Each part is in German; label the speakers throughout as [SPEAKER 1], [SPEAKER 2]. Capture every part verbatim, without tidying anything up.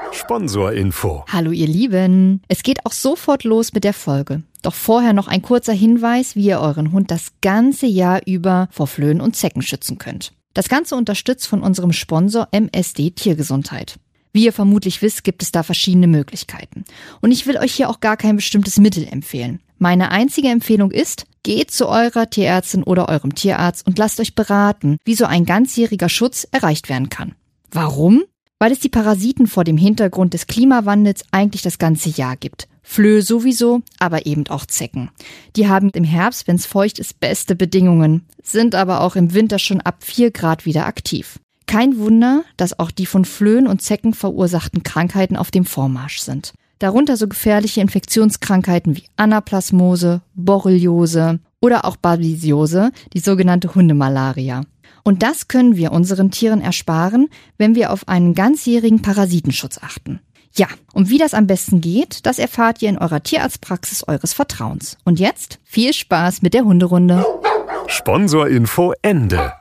[SPEAKER 1] Sponsorinfo.
[SPEAKER 2] Hallo ihr Lieben. Es geht auch sofort los mit der Folge. Doch vorher noch ein kurzer Hinweis, wie ihr euren Hund das ganze Jahr über vor Flöhen und Zecken schützen könnt. Das Ganze unterstützt von unserem Sponsor M S D Tiergesundheit. Wie ihr vermutlich wisst, gibt es da verschiedene Möglichkeiten. Und ich will euch hier auch gar kein bestimmtes Mittel empfehlen. Meine einzige Empfehlung ist, geht zu eurer Tierärztin oder eurem Tierarzt und lasst euch beraten, wie so ein ganzjähriger Schutz erreicht werden kann. Warum? Weil es die Parasiten vor dem Hintergrund des Klimawandels eigentlich das ganze Jahr gibt. Flöhe sowieso, aber eben auch Zecken. Die haben im Herbst, wenn es feucht ist, beste Bedingungen, sind aber auch im Winter schon ab vier Grad wieder aktiv. Kein Wunder, dass auch die von Flöhen und Zecken verursachten Krankheiten auf dem Vormarsch sind. Darunter so gefährliche Infektionskrankheiten wie Anaplasmose, Borreliose oder auch Babesiose, die sogenannte Hundemalaria. Und das können wir unseren Tieren ersparen, wenn wir auf einen ganzjährigen Parasitenschutz achten. Ja, und wie das am besten geht, das erfahrt ihr in eurer Tierarztpraxis eures Vertrauens. Und jetzt viel Spaß mit der Hunderunde.
[SPEAKER 1] Sponsorinfo Ende.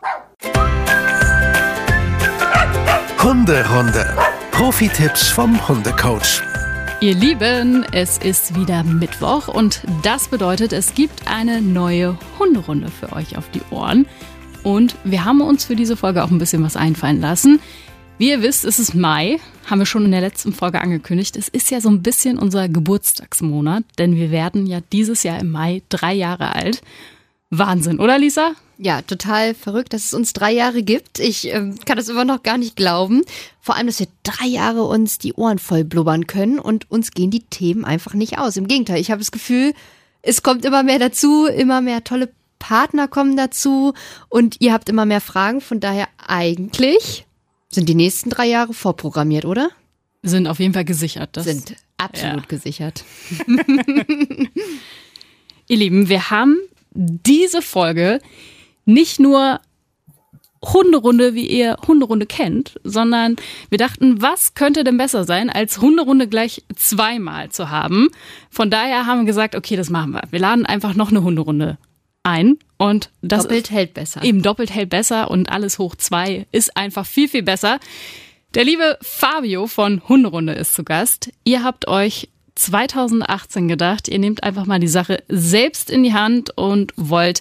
[SPEAKER 3] Hunderunde. Profi-Tipps vom Hundecoach.
[SPEAKER 4] Ihr Lieben, es ist wieder Mittwoch und das bedeutet, es gibt eine neue Hunderunde für euch auf die Ohren. Und wir haben uns für diese Folge auch ein bisschen was einfallen lassen. Wie ihr wisst, es ist Mai, haben wir schon in der letzten Folge angekündigt. Es ist ja so ein bisschen unser Geburtstagsmonat, denn wir werden ja dieses Jahr im Mai drei Jahre alt. Wahnsinn, oder Lisa?
[SPEAKER 2] Ja, total verrückt, dass es uns drei Jahre gibt. Ich ähm, kann das immer noch gar nicht glauben. Vor allem, dass wir drei Jahre uns die Ohren voll blubbern können und uns gehen die Themen einfach nicht aus. Im Gegenteil, ich habe das Gefühl, es kommt immer mehr dazu, immer mehr tolle Partner kommen dazu und ihr habt immer mehr Fragen. Von daher eigentlich sind die nächsten drei Jahre vorprogrammiert, oder?
[SPEAKER 4] Sind auf jeden Fall gesichert. Das
[SPEAKER 2] sind absolut ja. gesichert.
[SPEAKER 4] Ihr Lieben, wir haben diese Folge nicht nur Hunderunde, wie ihr Hunderunde kennt, sondern wir dachten, was könnte denn besser sein, als Hunderunde gleich zweimal zu haben. Von daher haben wir gesagt, okay, das machen wir. Wir laden einfach noch eine Hunderunde ein und das
[SPEAKER 2] doppelt hält besser.
[SPEAKER 4] Eben doppelt hält besser und alles hoch zwei ist einfach viel, viel besser. Der liebe Fabio von Hunderunde ist zu Gast. Ihr habt euch zweitausendachtzehn gedacht, ihr nehmt einfach mal die Sache selbst in die Hand und wollt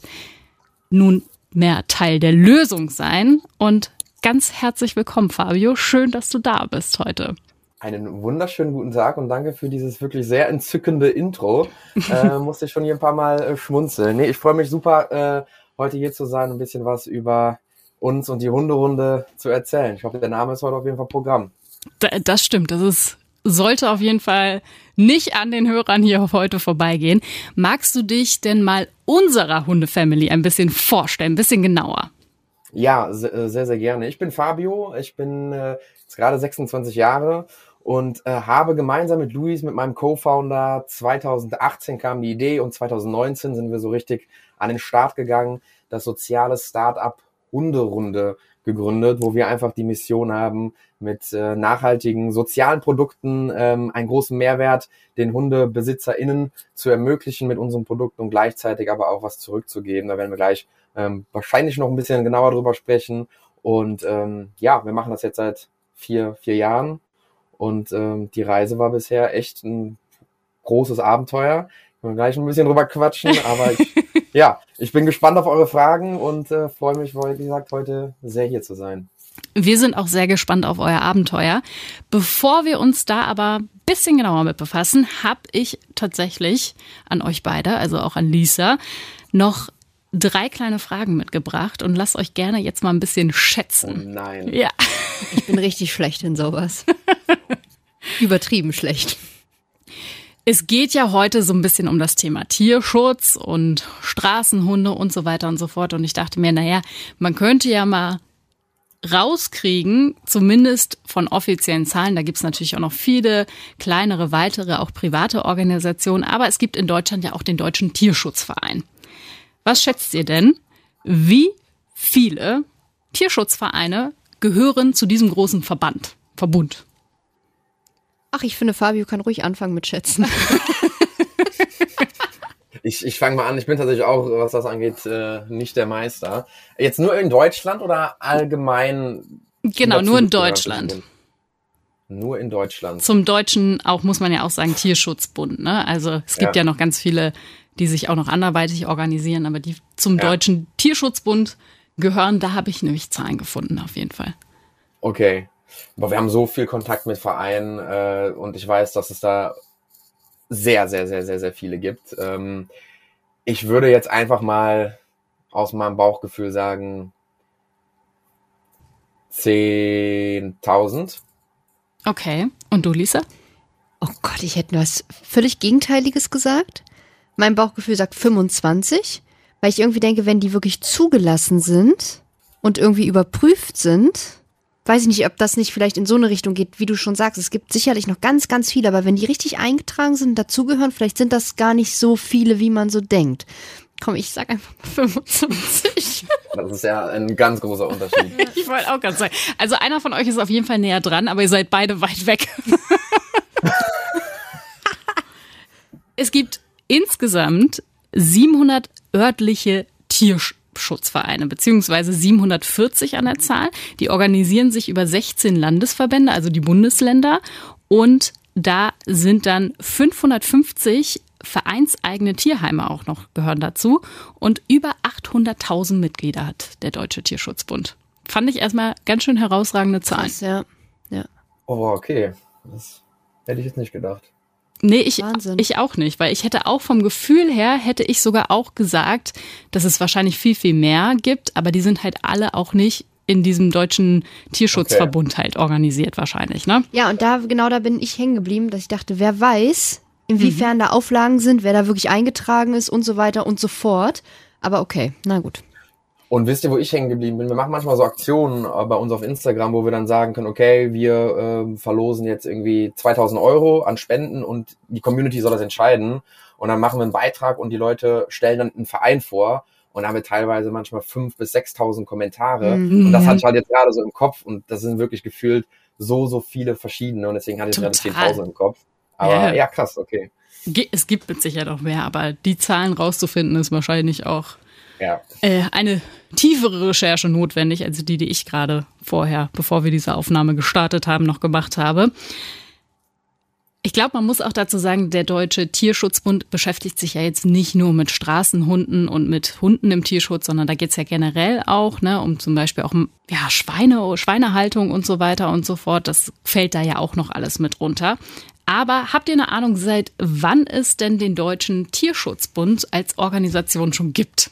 [SPEAKER 4] nun mehr Teil der Lösung sein. Und ganz herzlich willkommen, Fabio. Schön, dass du da bist heute.
[SPEAKER 5] Einen wunderschönen guten Tag und danke für dieses wirklich sehr entzückende Intro. äh, musste ich schon hier ein paar Mal äh, schmunzeln. Nee, ich freue mich super, äh, heute hier zu sein und ein bisschen was über uns und die Hunderunde zu erzählen. Ich hoffe, der Name ist heute auf jeden Fall Programm.
[SPEAKER 4] Da, das stimmt, das ist, sollte auf jeden Fall nicht an den Hörern hier heute vorbeigehen. Magst du dich denn mal unserer Hundefamily ein bisschen vorstellen, ein bisschen genauer?
[SPEAKER 5] Ja, sehr, sehr, sehr gerne. Ich bin Fabio, ich bin äh, jetzt gerade sechsundzwanzig Jahre und äh, habe gemeinsam mit Luis, mit meinem Co-Founder, zweitausendachtzehn kam die Idee und zweitausendneunzehn sind wir so richtig an den Start gegangen, das soziale Start-up Hunderunde gegründet, wo wir einfach die Mission haben, mit äh, nachhaltigen sozialen Produkten ähm, einen großen Mehrwert den HundebesitzerInnen zu ermöglichen mit unseren Produkten und gleichzeitig aber auch was zurückzugeben. Da werden wir gleich ähm, wahrscheinlich noch ein bisschen genauer drüber sprechen. Und ähm, ja, wir machen das jetzt seit vier, vier Jahren und ähm, die Reise war bisher echt ein großes Abenteuer. Wir können gleich ein bisschen drüber quatschen, aber ich, ja, ich bin gespannt auf eure Fragen und äh, freue mich, wie gesagt, heute sehr hier zu sein.
[SPEAKER 4] Wir sind auch sehr gespannt auf euer Abenteuer. Bevor wir uns da aber ein bisschen genauer mit befassen, habe ich tatsächlich an euch beide, also auch an Lisa, noch drei kleine Fragen mitgebracht und lasst euch gerne jetzt mal ein bisschen schätzen.
[SPEAKER 5] Oh nein.
[SPEAKER 4] Ja.
[SPEAKER 2] Ich bin richtig schlecht in sowas. Übertrieben schlecht.
[SPEAKER 4] Es geht ja heute so ein bisschen um das Thema Tierschutz und Straßenhunde und so weiter und so fort. Und ich dachte mir, naja, man könnte ja mal rauskriegen, zumindest von offiziellen Zahlen. Da gibt es natürlich auch noch viele kleinere, weitere, auch private Organisationen. Aber es gibt in Deutschland ja auch den Deutschen Tierschutzverein. Was schätzt ihr denn? Wie viele Tierschutzvereine gehören zu diesem großen Verband, Verbund?
[SPEAKER 2] Ach, ich finde, Fabio kann ruhig anfangen mit Schätzen.
[SPEAKER 5] Ich, ich fange mal an, ich bin tatsächlich auch, was das angeht, äh, nicht der Meister. Jetzt nur in Deutschland oder allgemein?
[SPEAKER 4] Genau, nur in Deutschland.
[SPEAKER 5] Nur in Deutschland.
[SPEAKER 4] Zum Deutschen auch, muss man ja auch sagen, Tierschutzbund. Ne? Also es gibt ja. ja noch ganz viele, die sich auch noch anderweitig organisieren, aber die zum ja. Deutschen Tierschutzbund gehören, da habe ich nämlich Zahlen gefunden, auf jeden Fall.
[SPEAKER 5] Okay. Aber wir haben so viel Kontakt mit Vereinen äh, und ich weiß, dass es da sehr, sehr, sehr, sehr, sehr viele gibt. Ähm, ich würde jetzt einfach mal aus meinem Bauchgefühl sagen zehntausend.
[SPEAKER 4] Okay. Und du, Lisa?
[SPEAKER 2] Oh Gott, ich hätte was völlig Gegenteiliges gesagt. Mein Bauchgefühl sagt fünfundzwanzig, weil ich irgendwie denke, wenn die wirklich zugelassen sind und irgendwie überprüft sind, weiß ich nicht, ob das nicht vielleicht in so eine Richtung geht, wie du schon sagst. Es gibt sicherlich noch ganz, ganz viele, aber wenn die richtig eingetragen sind, dazugehören, vielleicht sind das gar nicht so viele, wie man so denkt. Komm, ich sag einfach mal fünfundzwanzig.
[SPEAKER 5] Das ist ja ein ganz großer Unterschied.
[SPEAKER 4] Ich wollte auch ganz sagen. Also einer von euch ist auf jeden Fall näher dran, aber ihr seid beide weit weg. Es gibt insgesamt siebenhundert örtliche Tierschutzvereine, beziehungsweise siebenhundertvierzig an der Zahl. Die organisieren sich über sechzehn Landesverbände, also die Bundesländer. Und da sind dann fünfhundertfünfzig vereinseigene Tierheime auch noch gehören dazu. Und über achthunderttausend Mitglieder hat der Deutsche Tierschutzbund. Fand ich erstmal ganz schön herausragende Zahlen.
[SPEAKER 2] Krass, ja. ja.
[SPEAKER 5] Oh, okay. Das hätte ich jetzt nicht gedacht.
[SPEAKER 4] Nee, ich, ich auch nicht, weil ich hätte auch vom Gefühl her, hätte ich sogar auch gesagt, dass es wahrscheinlich viel, viel mehr gibt, aber die sind halt alle auch nicht in diesem Deutschen Tierschutzverbund okay. halt organisiert wahrscheinlich, ne?
[SPEAKER 2] Ja, und da, genau da bin ich hängen geblieben, dass ich dachte, wer weiß, inwiefern mhm. da Auflagen sind, wer da wirklich eingetragen ist und so weiter und so fort. Aber okay, na gut.
[SPEAKER 5] Und wisst ihr, wo ich hängen geblieben bin? Wir machen manchmal so Aktionen bei uns auf Instagram, wo wir dann sagen können, okay, wir äh, verlosen jetzt irgendwie zweitausend Euro an Spenden und die Community soll das entscheiden. Und dann machen wir einen Beitrag und die Leute stellen dann einen Verein vor. Und da haben wir teilweise manchmal fünftausend bis sechstausend Kommentare. Mhm. Und das hatte ich halt jetzt gerade so im Kopf. Und das sind wirklich gefühlt so, so viele verschiedene. Und deswegen hatte ich gerade zehntausend im Kopf. Aber ja. ja, krass, okay.
[SPEAKER 4] Es gibt mit Sicherheit auch mehr, aber die Zahlen rauszufinden ist wahrscheinlich auch
[SPEAKER 5] ja.
[SPEAKER 4] äh, eine tiefere Recherche notwendig, als die, die ich gerade vorher, bevor wir diese Aufnahme gestartet haben, noch gemacht habe. Ich glaube, man muss auch dazu sagen, der Deutsche Tierschutzbund beschäftigt sich ja jetzt nicht nur mit Straßenhunden und mit Hunden im Tierschutz, sondern da geht es ja generell auch, ne, um zum Beispiel auch ja, Schweine, Schweinehaltung und so weiter und so fort. Das fällt da ja auch noch alles mit runter. Aber habt ihr eine Ahnung, seit wann es denn den Deutschen Tierschutzbund als Organisation schon gibt?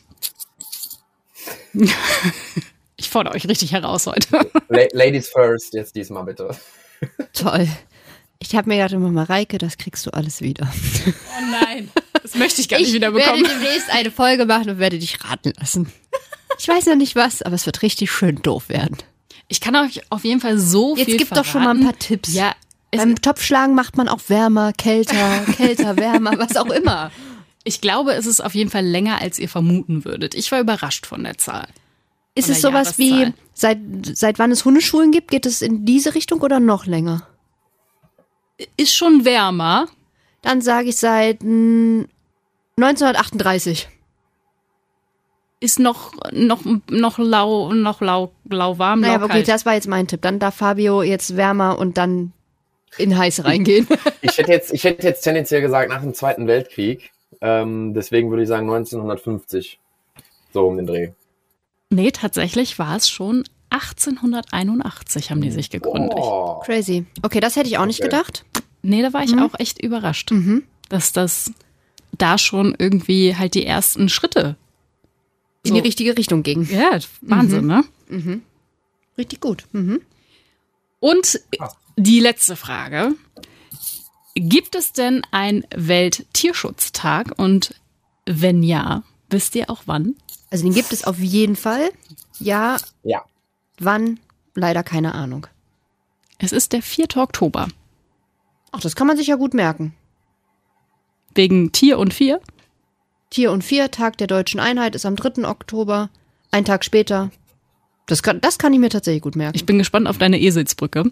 [SPEAKER 4] Ich fordere euch richtig heraus heute.
[SPEAKER 5] Ladies first, jetzt diesmal bitte.
[SPEAKER 2] Toll. Ich habe mir gedacht, immer Mareike, das kriegst du alles wieder.
[SPEAKER 4] Oh nein, das möchte ich gar nicht
[SPEAKER 2] ich
[SPEAKER 4] wieder bekommen.
[SPEAKER 2] Ich werde demnächst eine Folge machen und werde dich raten lassen. Ich weiß noch nicht was, aber es wird richtig schön doof werden.
[SPEAKER 4] Ich kann euch auf jeden Fall so
[SPEAKER 2] Jetzt
[SPEAKER 4] viel
[SPEAKER 2] gib
[SPEAKER 4] verraten.
[SPEAKER 2] doch schon mal ein paar Tipps.
[SPEAKER 4] Ja,
[SPEAKER 2] beim Topfschlagen macht man auch wärmer, kälter, kälter, wärmer, was auch immer.
[SPEAKER 4] Ich glaube, es ist auf jeden Fall länger, als ihr vermuten würdet. Ich war überrascht von der Zahl.
[SPEAKER 2] Ist es sowas wie, seit, seit wann es Hundeschulen gibt, geht es in diese Richtung oder noch länger?
[SPEAKER 4] Ist schon wärmer.
[SPEAKER 2] Dann sage ich seit mh, neunzehnhundertachtunddreißig.
[SPEAKER 4] Ist noch, noch, noch lau, noch lau, lauwarm,
[SPEAKER 2] naja,
[SPEAKER 4] lau
[SPEAKER 2] okay, das war jetzt mein Tipp. Dann darf Fabio jetzt wärmer und dann in heiß reingehen.
[SPEAKER 5] Ich hätte jetzt, ich hätte jetzt tendenziell gesagt, nach dem Zweiten Weltkrieg. Ähm, deswegen würde ich sagen neunzehnhundertfünfzig. So um den Dreh.
[SPEAKER 4] Nee, tatsächlich war es schon achtzehnhunderteinundachtzig haben die sich gegründet.
[SPEAKER 5] Oh.
[SPEAKER 2] Crazy. Okay, das hätte ich auch
[SPEAKER 5] okay.
[SPEAKER 2] nicht gedacht.
[SPEAKER 4] Nee, da war ich
[SPEAKER 2] mhm.
[SPEAKER 4] auch echt überrascht,
[SPEAKER 2] mhm.
[SPEAKER 4] dass das da schon irgendwie halt die ersten Schritte
[SPEAKER 2] in so die richtige Richtung ging.
[SPEAKER 4] Ja, Wahnsinn,
[SPEAKER 2] mhm.
[SPEAKER 4] ne?
[SPEAKER 2] Mhm. Richtig gut. Mhm.
[SPEAKER 4] Und die letzte Frage. Gibt es denn einen Welttierschutztag? Und wenn ja, wisst ihr auch wann?
[SPEAKER 2] Also den gibt es auf jeden Fall. Ja.
[SPEAKER 5] Ja.
[SPEAKER 2] Wann? Leider keine Ahnung.
[SPEAKER 4] Es ist der vierte Oktober.
[SPEAKER 2] Ach, das kann man sich ja gut merken.
[SPEAKER 4] Wegen Tier und Vier?
[SPEAKER 2] Tier und Vier, Tag der Deutschen Einheit, ist am dritten Oktober. Ein Tag später. Das kann, das kann ich mir tatsächlich gut merken.
[SPEAKER 4] Ich bin gespannt auf deine Eselsbrücke.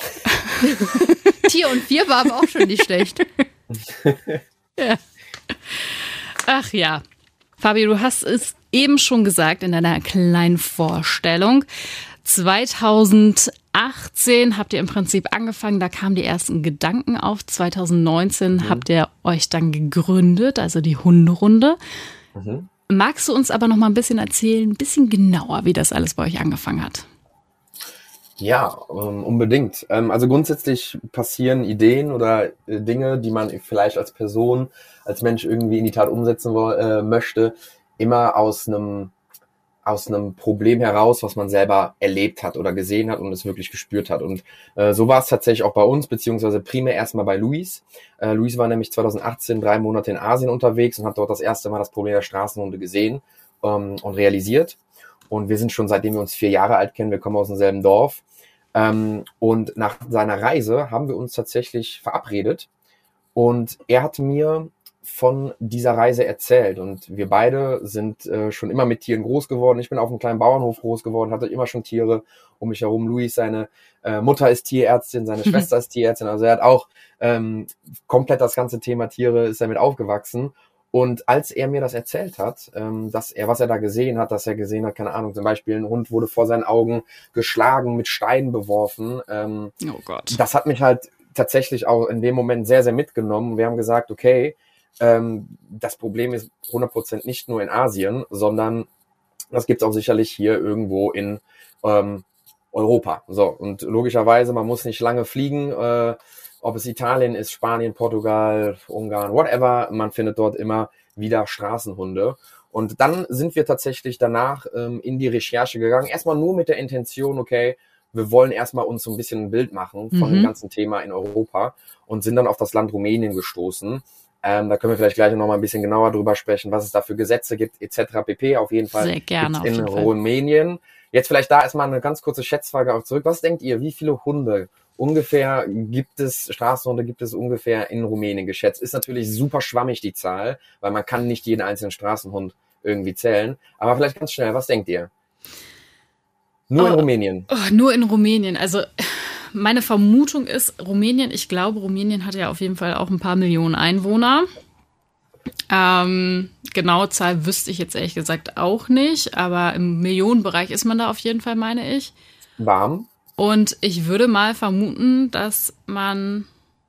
[SPEAKER 2] Tier und Vier war aber auch schon nicht schlecht.
[SPEAKER 4] Ja. Ach ja. Fabio, du hast es eben schon gesagt in deiner kleinen Vorstellung. zweitausendachtzehn achtzehn habt ihr im Prinzip angefangen, da kamen die ersten Gedanken auf. zwanzig neunzehn mhm. habt ihr euch dann gegründet, also die Hunderunde. Mhm. Magst du uns aber noch mal ein bisschen erzählen, ein bisschen genauer, wie das alles bei euch angefangen hat?
[SPEAKER 5] Ja, ähm, unbedingt. Ähm, also grundsätzlich passieren Ideen oder äh, Dinge, die man vielleicht als Person, als Mensch irgendwie in die Tat umsetzen wo- äh, möchte, immer aus einem aus einem Problem heraus, was man selber erlebt hat oder gesehen hat und es wirklich gespürt hat. Und äh, so war es tatsächlich auch bei uns, beziehungsweise primär erstmal bei Luis. Äh, Luis war nämlich zwanzig achtzehn drei Monate in Asien unterwegs und hat dort das erste Mal das Problem der Straßenhunde gesehen ähm, und realisiert. Und wir sind schon, seitdem wir uns vier Jahre alt kennen, wir kommen aus demselben Dorf. Ähm, und nach seiner Reise haben wir uns tatsächlich verabredet. Und er hat mir von dieser Reise erzählt und wir beide sind äh, schon immer mit Tieren groß geworden. Ich bin auf einem kleinen Bauernhof groß geworden, hatte immer schon Tiere um mich herum. Luis, seine äh, Mutter ist Tierärztin, seine Schwester ist Tierärztin, also er hat auch ähm, komplett das ganze Thema Tiere, ist damit aufgewachsen. Und als er mir das erzählt hat, ähm, dass er, was er da gesehen hat, dass er gesehen hat, keine Ahnung, zum Beispiel ein Hund wurde vor seinen Augen geschlagen, mit Steinen beworfen. Ähm,
[SPEAKER 4] oh Gott. Das
[SPEAKER 5] hat mich halt tatsächlich auch in dem Moment sehr, sehr mitgenommen. Wir haben gesagt, okay, Ähm, das Problem ist hundert Prozent nicht nur in Asien, sondern das gibt's auch sicherlich hier irgendwo in ähm, Europa. So, und logischerweise, man muss nicht lange fliegen, äh, ob es Italien ist, Spanien, Portugal, Ungarn, whatever, man findet dort immer wieder Straßenhunde. Und dann sind wir tatsächlich danach ähm, in die Recherche gegangen, erstmal nur mit der Intention, okay, wir wollen erstmal uns so ein bisschen ein Bild machen von mhm. dem ganzen Thema in Europa und sind dann auf das Land Rumänien gestoßen. Ähm, da können wir vielleicht gleich noch mal ein bisschen genauer drüber sprechen, was es da für Gesetze gibt, et cetera pp. Auf jeden Fall
[SPEAKER 4] Sehr gerne, auf
[SPEAKER 5] in
[SPEAKER 4] jeden
[SPEAKER 5] Rumänien. Jetzt vielleicht da erstmal eine ganz kurze Schätzfrage auch zurück. Was denkt ihr, wie viele Hunde ungefähr gibt es, Straßenhunde gibt es ungefähr in Rumänien geschätzt? Ist natürlich super schwammig die Zahl, weil man kann nicht jeden einzelnen Straßenhund irgendwie zählen. Aber vielleicht ganz schnell, was denkt ihr? Nur oh, in Rumänien?
[SPEAKER 4] Oh, nur in Rumänien, also... Meine Vermutung ist, Rumänien, ich glaube, Rumänien hat ja auf jeden Fall auch ein paar Millionen Einwohner. Ähm, genaue Zahl wüsste ich jetzt ehrlich gesagt auch nicht, aber im Millionenbereich ist man da auf jeden Fall, meine ich.
[SPEAKER 5] Warm.
[SPEAKER 4] Und ich würde mal vermuten, dass man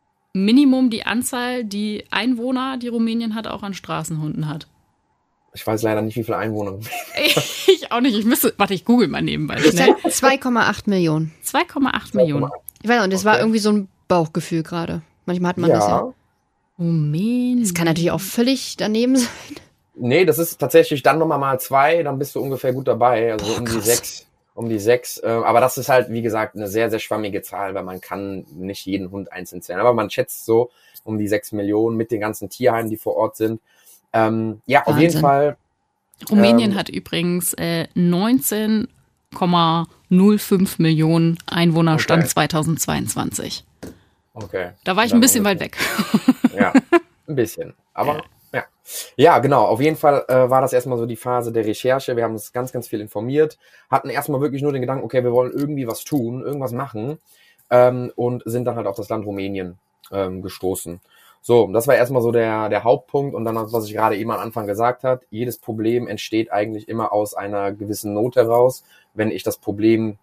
[SPEAKER 4] Minimum die Anzahl, die Einwohner, die Rumänien hat, auch an Straßenhunden hat.
[SPEAKER 5] Ich weiß leider nicht, wie viele Einwohner.
[SPEAKER 4] Ich auch nicht. Ich müsste, warte, ich google mal nebenbei schnell.
[SPEAKER 2] zwei Komma acht Millionen.
[SPEAKER 4] zwei Komma acht Millionen.
[SPEAKER 2] Ich weiß nicht, das okay. war irgendwie so ein Bauchgefühl gerade. Manchmal hat man ja. das ja.
[SPEAKER 4] Rumänien.
[SPEAKER 2] Das kann natürlich auch völlig daneben sein.
[SPEAKER 5] Nee, das ist tatsächlich dann nochmal mal zwei, dann bist du ungefähr gut dabei. Also
[SPEAKER 2] Boah,
[SPEAKER 5] um
[SPEAKER 2] krass.
[SPEAKER 5] die sechs. Um die sechs. Aber das ist halt, wie gesagt, eine sehr, sehr schwammige Zahl, weil man kann nicht jeden Hund einzeln zählen. Aber man schätzt so um die sechs Millionen mit den ganzen Tierheimen, die vor Ort sind. Ähm, ja, Wahnsinn. Auf jeden Fall.
[SPEAKER 4] Rumänien
[SPEAKER 5] ähm,
[SPEAKER 4] hat übrigens äh, neunzehn Komma null fünf Millionen Einwohner,
[SPEAKER 5] okay.
[SPEAKER 4] Stand zweitausendzweiundzwanzig.
[SPEAKER 5] Okay.
[SPEAKER 4] Da war ich ein bisschen weit weg.
[SPEAKER 5] Ja, ein bisschen. Aber ja. Ja, ja genau. Auf jeden Fall äh, war das erstmal so die Phase der Recherche. Wir haben uns ganz, ganz viel informiert, hatten erstmal wirklich nur den Gedanken, okay, wir wollen irgendwie was tun, irgendwas machen ähm, und sind dann halt auf das Land Rumänien ähm, gestoßen. So, das war erstmal so der der Hauptpunkt und dann, was ich gerade eben am Anfang gesagt habe, jedes Problem entsteht eigentlich immer aus einer gewissen Not heraus. Wenn ich das Problem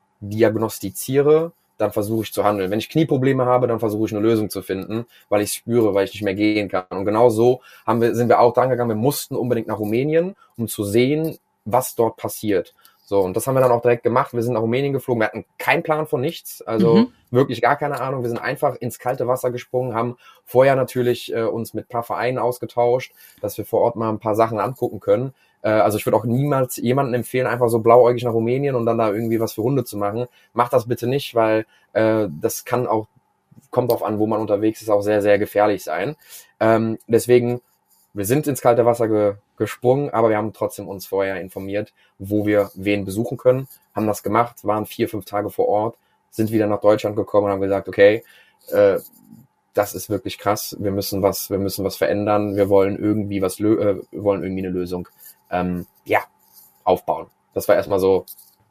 [SPEAKER 5] diagnostiziere, dann versuche ich zu handeln. Wenn ich Knieprobleme habe, dann versuche ich eine Lösung zu finden, weil ich es spüre, weil ich nicht mehr gehen kann. Und genau so haben wir, sind wir auch dran gegangen. Wir mussten unbedingt nach Rumänien, um zu sehen, was dort passiert. So, und das haben wir dann auch direkt gemacht. Wir sind nach Rumänien geflogen. Wir hatten keinen Plan von nichts, also mhm. wirklich gar keine Ahnung. Wir sind einfach ins kalte Wasser gesprungen, haben vorher natürlich äh, uns mit ein paar Vereinen ausgetauscht, dass wir vor Ort mal ein paar Sachen angucken können. Äh, also ich würde auch niemals jemandem empfehlen, einfach so blauäugig nach Rumänien und dann da irgendwie was für Hunde zu machen. Macht das bitte nicht, weil äh, das kann auch, kommt drauf an, wo man unterwegs ist, auch sehr, sehr gefährlich sein. Ähm, deswegen, wir sind ins kalte Wasser ge- gesprungen, aber wir haben trotzdem uns vorher informiert, wo wir wen besuchen können, haben das gemacht, waren vier, fünf Tage vor Ort, sind wieder nach Deutschland gekommen und haben gesagt, okay, äh, das ist wirklich krass, wir müssen was, wir müssen was verändern, wir wollen irgendwie was, lö- äh, wir wollen irgendwie eine Lösung, ähm, ja, aufbauen. Das war erstmal so,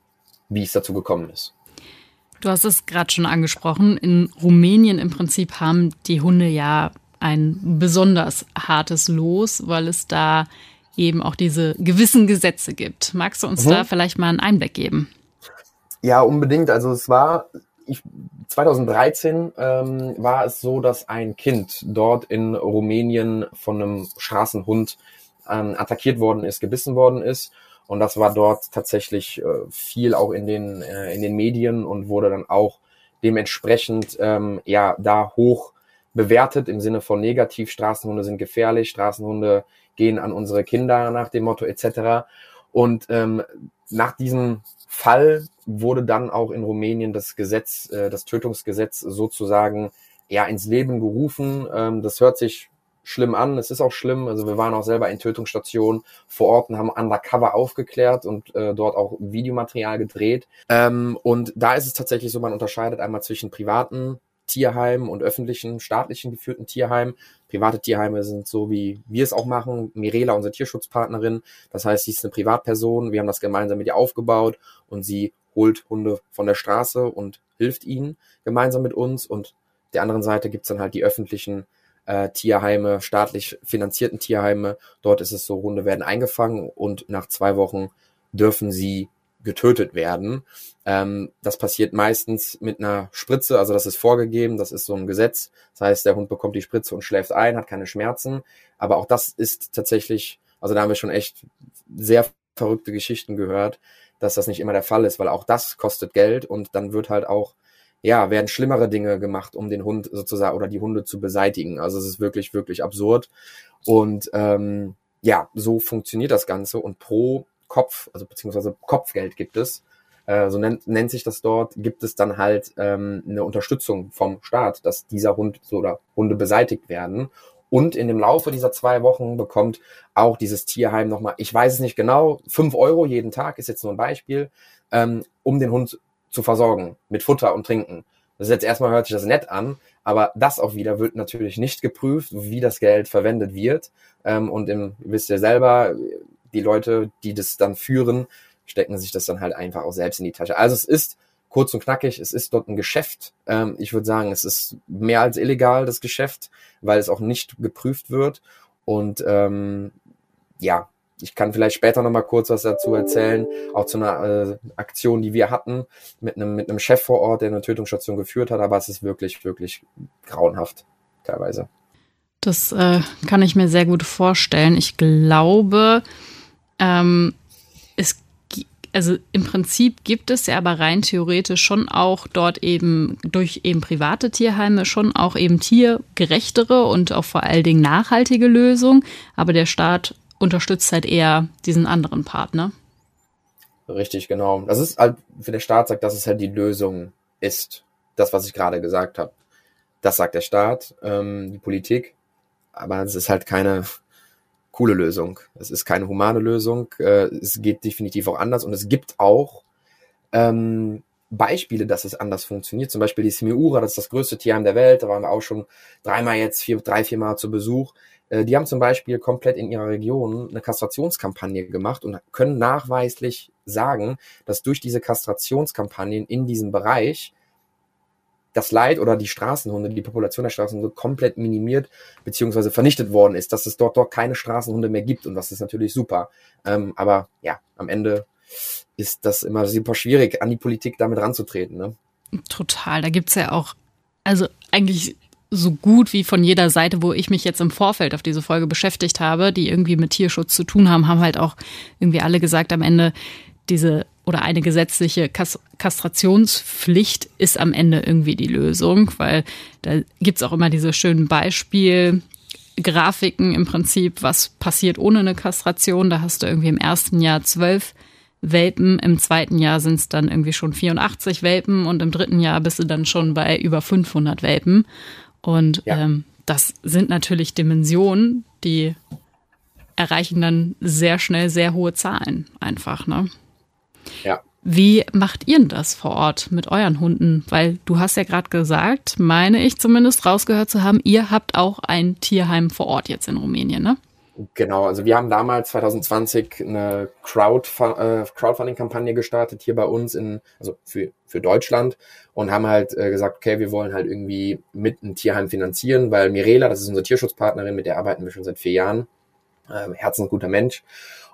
[SPEAKER 5] wie es dazu gekommen ist.
[SPEAKER 4] Du hast es gerade schon angesprochen, in Rumänien im Prinzip haben die Hunde ja ein besonders hartes Los, weil es da eben auch diese gewissen Gesetze gibt. Magst du uns mhm. da vielleicht mal einen Einblick geben?
[SPEAKER 5] Ja, unbedingt. Also es war, ich, zwanzig dreizehn ähm, war es so, dass ein Kind dort in Rumänien von einem Straßenhund ähm, attackiert worden ist, gebissen worden ist. Und das war dort tatsächlich äh, viel auch in den äh, in den Medien und wurde dann auch dementsprechend ähm, ja da hoch bewertet im Sinne von negativ. Straßenhunde sind gefährlich, Straßenhunde gehen an unsere Kinder nach dem Motto et cetera. Und ähm, nach diesem Fall wurde dann auch in Rumänien das Gesetz, äh, das Tötungsgesetz sozusagen ja ins Leben gerufen. Ähm, das hört sich schlimm an, es ist auch schlimm. Also wir waren auch selber in Tötungsstationen vor Ort und haben undercover aufgeklärt und äh, dort auch Videomaterial gedreht. Ähm, und da ist es tatsächlich so, man unterscheidet einmal zwischen privaten Tierheimen und öffentlichen, staatlichen geführten Tierheimen. Private Tierheime sind so, wie wir es auch machen. Mirela, unsere Tierschutzpartnerin, das heißt, sie ist eine Privatperson. Wir haben das gemeinsam mit ihr aufgebaut und sie holt Hunde von der Straße und hilft ihnen gemeinsam mit uns. Und der anderen Seite gibt's dann halt die öffentlichen äh, Tierheime, staatlich finanzierten Tierheime. Dort ist es so, Hunde werden eingefangen und nach zwei Wochen dürfen sie getötet werden. Ähm, das passiert meistens mit einer Spritze, also das ist vorgegeben, das ist so ein Gesetz. Das heißt, der Hund bekommt die Spritze und schläft ein, hat keine Schmerzen. Aber auch das ist tatsächlich, also da haben wir schon echt sehr verrückte Geschichten gehört, dass das nicht immer der Fall ist, weil auch das kostet Geld und dann wird halt auch, ja, werden schlimmere Dinge gemacht, um den Hund sozusagen oder die Hunde zu beseitigen. Also es ist wirklich, wirklich absurd. Und ähm, ja, so funktioniert das Ganze und pro Kopf, also beziehungsweise Kopfgeld gibt es, äh, so nennt, nennt sich das dort, gibt es dann halt ähm, eine Unterstützung vom Staat, dass dieser Hund so oder Hunde beseitigt werden. Und in dem Laufe dieser zwei Wochen bekommt auch dieses Tierheim nochmal, ich weiß es nicht genau, fünf Euro jeden Tag, ist jetzt nur ein Beispiel, ähm, um den Hund zu versorgen mit Futter und Trinken. Das ist jetzt erstmal, hört sich das nett an, aber das auch wieder wird natürlich nicht geprüft, wie das Geld verwendet wird. Ähm, und im, wisst ihr selber, die Leute, die das dann führen, stecken sich das dann halt einfach auch selbst in die Tasche. Also es ist kurz und knackig, es ist dort ein Geschäft. Ähm, ich würde sagen, es ist mehr als illegal, das Geschäft, weil es auch nicht geprüft wird. Und ähm, ja, ich kann vielleicht später nochmal kurz was dazu erzählen, auch zu einer äh, Aktion, die wir hatten, mit einem mit einem Chef vor Ort, der eine Tötungsstation geführt hat, aber es ist wirklich, wirklich grauenhaft teilweise.
[SPEAKER 4] Das äh, kann ich mir sehr gut vorstellen. Ich glaube, ähm, es also im Prinzip gibt es ja aber rein theoretisch schon auch dort eben durch eben private Tierheime schon auch eben tiergerechtere und auch vor allen Dingen nachhaltige Lösungen. Aber der Staat unterstützt halt eher diesen anderen Partner.
[SPEAKER 5] Richtig, genau. Das ist halt, für der Staat sagt, dass es halt die Lösung ist. Das, was ich gerade gesagt habe. Das sagt der Staat, ähm, die Politik. Aber es ist halt keine coole Lösung. Es ist keine humane Lösung. Äh, es geht definitiv auch anders. Und es gibt auch ähm, Beispiele, dass es anders funktioniert. Zum Beispiel die Smiura, das ist das größte Tierheim der Welt. Da waren wir auch schon dreimal jetzt, vier, drei, vier Mal zu Besuch. Äh, die haben zum Beispiel komplett in ihrer Region eine Kastrationskampagne gemacht und können nachweislich sagen, dass durch diese Kastrationskampagnen in diesem Bereich das Leid oder die Straßenhunde, die Population der Straßenhunde komplett minimiert bzw. vernichtet worden ist, dass es dort dort keine Straßenhunde mehr gibt und das ist natürlich super. Ähm, aber ja, am Ende ist das immer super schwierig, an die Politik damit ranzutreten. Ne?
[SPEAKER 4] Total, da gibt's ja auch, also eigentlich so gut wie von jeder Seite, wo ich mich jetzt im Vorfeld auf diese Folge beschäftigt habe, die irgendwie mit Tierschutz zu tun haben, haben halt auch irgendwie alle gesagt, am Ende diese oder eine gesetzliche Kastrationspflicht ist am Ende irgendwie die Lösung, weil da gibt's auch immer diese schönen Beispielgrafiken im Prinzip, was passiert ohne eine Kastration. Da hast du irgendwie im ersten Jahr zwölf Welpen, im zweiten Jahr sind es dann irgendwie schon vierundachtzig Welpen und im dritten Jahr bist du dann schon bei über fünfhundert Welpen. Und ja. ähm, das sind natürlich Dimensionen, die erreichen dann sehr schnell sehr hohe Zahlen einfach, ne?
[SPEAKER 5] Ja.
[SPEAKER 4] Wie macht ihr denn das vor Ort mit euren Hunden? Weil du hast ja gerade gesagt, meine ich zumindest rausgehört zu haben, ihr habt auch ein Tierheim vor Ort jetzt in Rumänien, ne?
[SPEAKER 5] Genau, also wir haben damals zwanzig zwanzig eine Crowdf- äh, Crowdfunding-Kampagne gestartet hier bei uns, in also für für Deutschland und haben halt äh, gesagt, okay, wir wollen halt irgendwie mit einem Tierheim finanzieren, weil Mirela, das ist unsere Tierschutzpartnerin, mit der arbeiten wir schon seit vier Jahren, äh, herzensguter Mensch.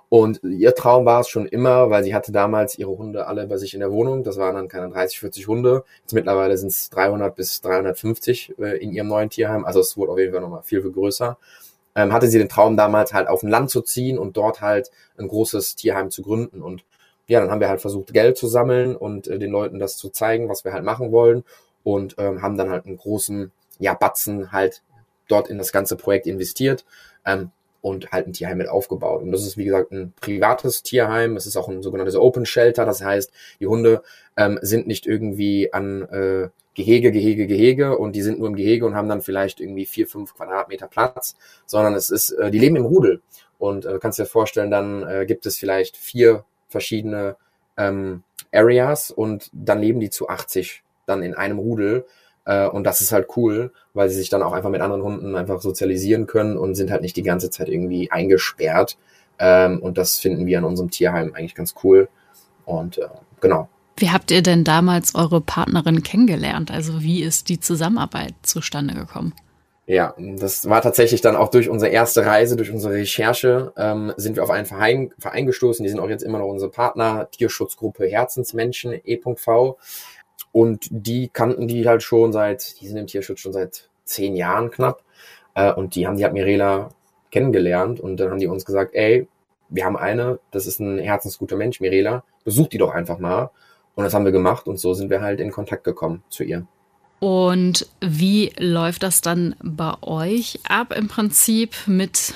[SPEAKER 5] Und ihr Traum war es schon immer, weil sie hatte damals ihre Hunde alle bei sich in der Wohnung. Das waren dann keine dreißig, vierzig Hunde. Jetzt mittlerweile sind es dreihundert bis dreihundertfünfzig äh, in ihrem neuen Tierheim. Also es wurde auf jeden Fall nochmal viel, viel größer. Ähm, hatte sie den Traum damals halt auf ein Land zu ziehen und dort halt ein großes Tierheim zu gründen. Und ja, dann haben wir halt versucht, Geld zu sammeln und äh, den Leuten das zu zeigen, was wir halt machen wollen. Und ähm, haben dann halt einen großen, ja, Batzen halt dort in das ganze Projekt investiert. Ähm, und halt ein Tierheim mit aufgebaut. Und das ist, wie gesagt, ein privates Tierheim. Es ist auch ein sogenanntes Open Shelter. Das heißt, die Hunde ähm, sind nicht irgendwie an äh, Gehege, Gehege, Gehege und die sind nur im Gehege und haben dann vielleicht irgendwie vier, fünf Quadratmeter Platz, sondern es ist, äh, die leben im Rudel. Und äh, kannst dir vorstellen, dann äh, gibt es vielleicht vier verschiedene ähm, Areas und dann leben die zu achtzig dann in einem Rudel. Und das ist halt cool, weil sie sich dann auch einfach mit anderen Hunden einfach sozialisieren können und sind halt nicht die ganze Zeit irgendwie eingesperrt. Und das finden wir in unserem Tierheim eigentlich ganz cool. Und äh, genau.
[SPEAKER 4] Wie habt ihr denn damals eure Partnerin kennengelernt? Also wie ist die Zusammenarbeit zustande gekommen?
[SPEAKER 5] Ja, das war tatsächlich dann auch durch unsere erste Reise, durch unsere Recherche, ähm, sind wir auf einen Verein, Verein gestoßen. Die sind auch jetzt immer noch unsere Partner, Tierschutzgruppe Herzensmenschen E V. Und die kannten die halt schon seit, die sind im Tierschutz schon seit zehn Jahren knapp. Äh, und die haben die halt Mirela kennengelernt. Und dann haben die uns gesagt, ey, wir haben eine, das ist ein herzensguter Mensch, Mirela, besucht die doch einfach mal. Und das haben wir gemacht und so sind wir halt in Kontakt gekommen zu ihr.
[SPEAKER 4] Und wie läuft das dann bei euch ab im Prinzip mit,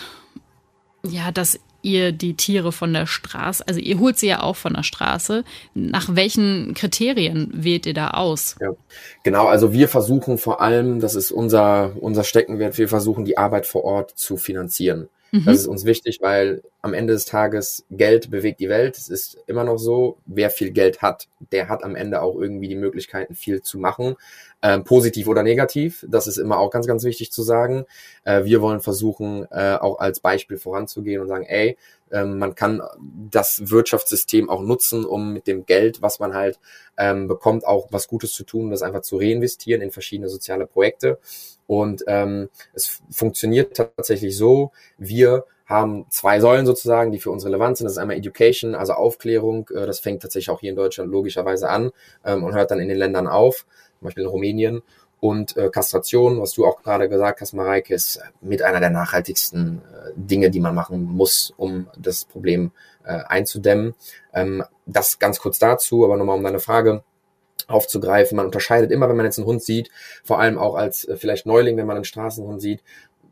[SPEAKER 4] ja, dass ihr die Tiere von der Straße, also ihr holt sie ja auch von der Straße. Nach welchen Kriterien wählt ihr da aus?
[SPEAKER 5] Ja, genau, also wir versuchen vor allem, das ist unser, unser Steckenwert, wir versuchen die Arbeit vor Ort zu finanzieren. Mhm. Das ist uns wichtig, weil am Ende des Tages Geld bewegt die Welt. Es ist immer noch so, wer viel Geld hat, der hat am Ende auch irgendwie die Möglichkeiten, viel zu machen. Ähm, positiv oder negativ, das ist immer auch ganz, ganz wichtig zu sagen. Äh, wir wollen versuchen, äh, auch als Beispiel voranzugehen und sagen, ey, ähm, man kann das Wirtschaftssystem auch nutzen, um mit dem Geld, was man halt ähm, bekommt, auch was Gutes zu tun, das einfach zu reinvestieren in verschiedene soziale Projekte. Und ähm, es funktioniert tatsächlich so, wir haben zwei Säulen sozusagen, die für uns relevant sind. Das ist einmal Education, also Aufklärung. Äh, das fängt tatsächlich auch hier in Deutschland logischerweise an ähm, und hört dann in den Ländern auf, zum Beispiel in Rumänien. Und äh, Kastration, was du auch gerade gesagt hast, Mareike, ist mit einer der nachhaltigsten äh, Dinge, die man machen muss, um das Problem äh, einzudämmen. Ähm, das ganz kurz dazu, aber nochmal um deine Frage aufzugreifen. Man unterscheidet immer, wenn man jetzt einen Hund sieht, vor allem auch als äh, vielleicht Neuling, wenn man einen Straßenhund sieht,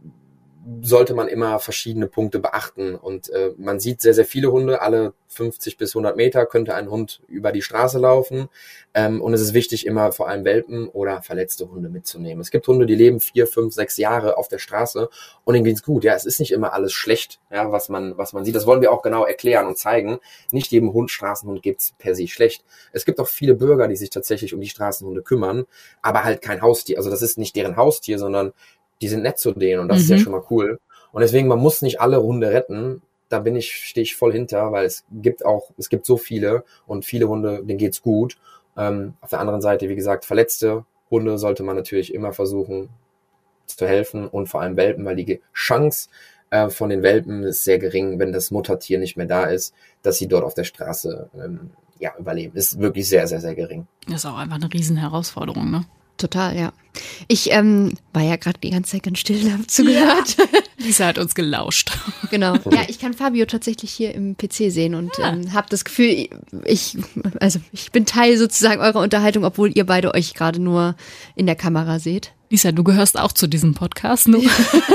[SPEAKER 5] sollte man immer verschiedene Punkte beachten. Und äh, man sieht sehr, sehr viele Hunde. Alle fünfzig bis hundert Meter könnte ein Hund über die Straße laufen. Ähm, und es ist wichtig, immer vor allem Welpen oder verletzte Hunde mitzunehmen. Es gibt Hunde, die leben vier, fünf, sechs Jahre auf der Straße und denen geht's gut. Ja, es ist nicht immer alles schlecht, ja, was man, was man sieht. Das wollen wir auch genau erklären und zeigen. Nicht jedem Hund, Straßenhund gibt's per se schlecht. Es gibt auch viele Bürger, die sich tatsächlich um die Straßenhunde kümmern, aber halt kein Haustier. Also das ist nicht deren Haustier, sondern die sind nett zu denen und das mhm. ist ja schon mal cool. Und deswegen, man muss nicht alle Hunde retten. Da bin ich, stehe ich voll hinter, weil es gibt auch, es gibt so viele und viele Hunde, denen geht's gut. Ähm, auf der anderen Seite, wie gesagt, verletzte Hunde sollte man natürlich immer versuchen zu helfen und vor allem Welpen, weil die Chance äh, von den Welpen ist sehr gering, wenn das Muttertier nicht mehr da ist, dass sie dort auf der Straße ähm, ja, überleben. Ist wirklich sehr, sehr, sehr gering.
[SPEAKER 4] Das ist auch einfach eine riesen Herausforderung, ne?
[SPEAKER 2] Total, ja. Ich ähm, war ja gerade die ganze Zeit ganz still und habe zugehört.
[SPEAKER 4] Ja. Lisa hat uns gelauscht.
[SPEAKER 2] Genau. Ja, ich kann Fabio tatsächlich hier im P C sehen und ja. ähm, habe das Gefühl, ich, also ich bin Teil sozusagen eurer Unterhaltung, obwohl ihr beide euch gerade nur in der Kamera seht.
[SPEAKER 4] Lisa, du gehörst auch zu diesem Podcast, nur,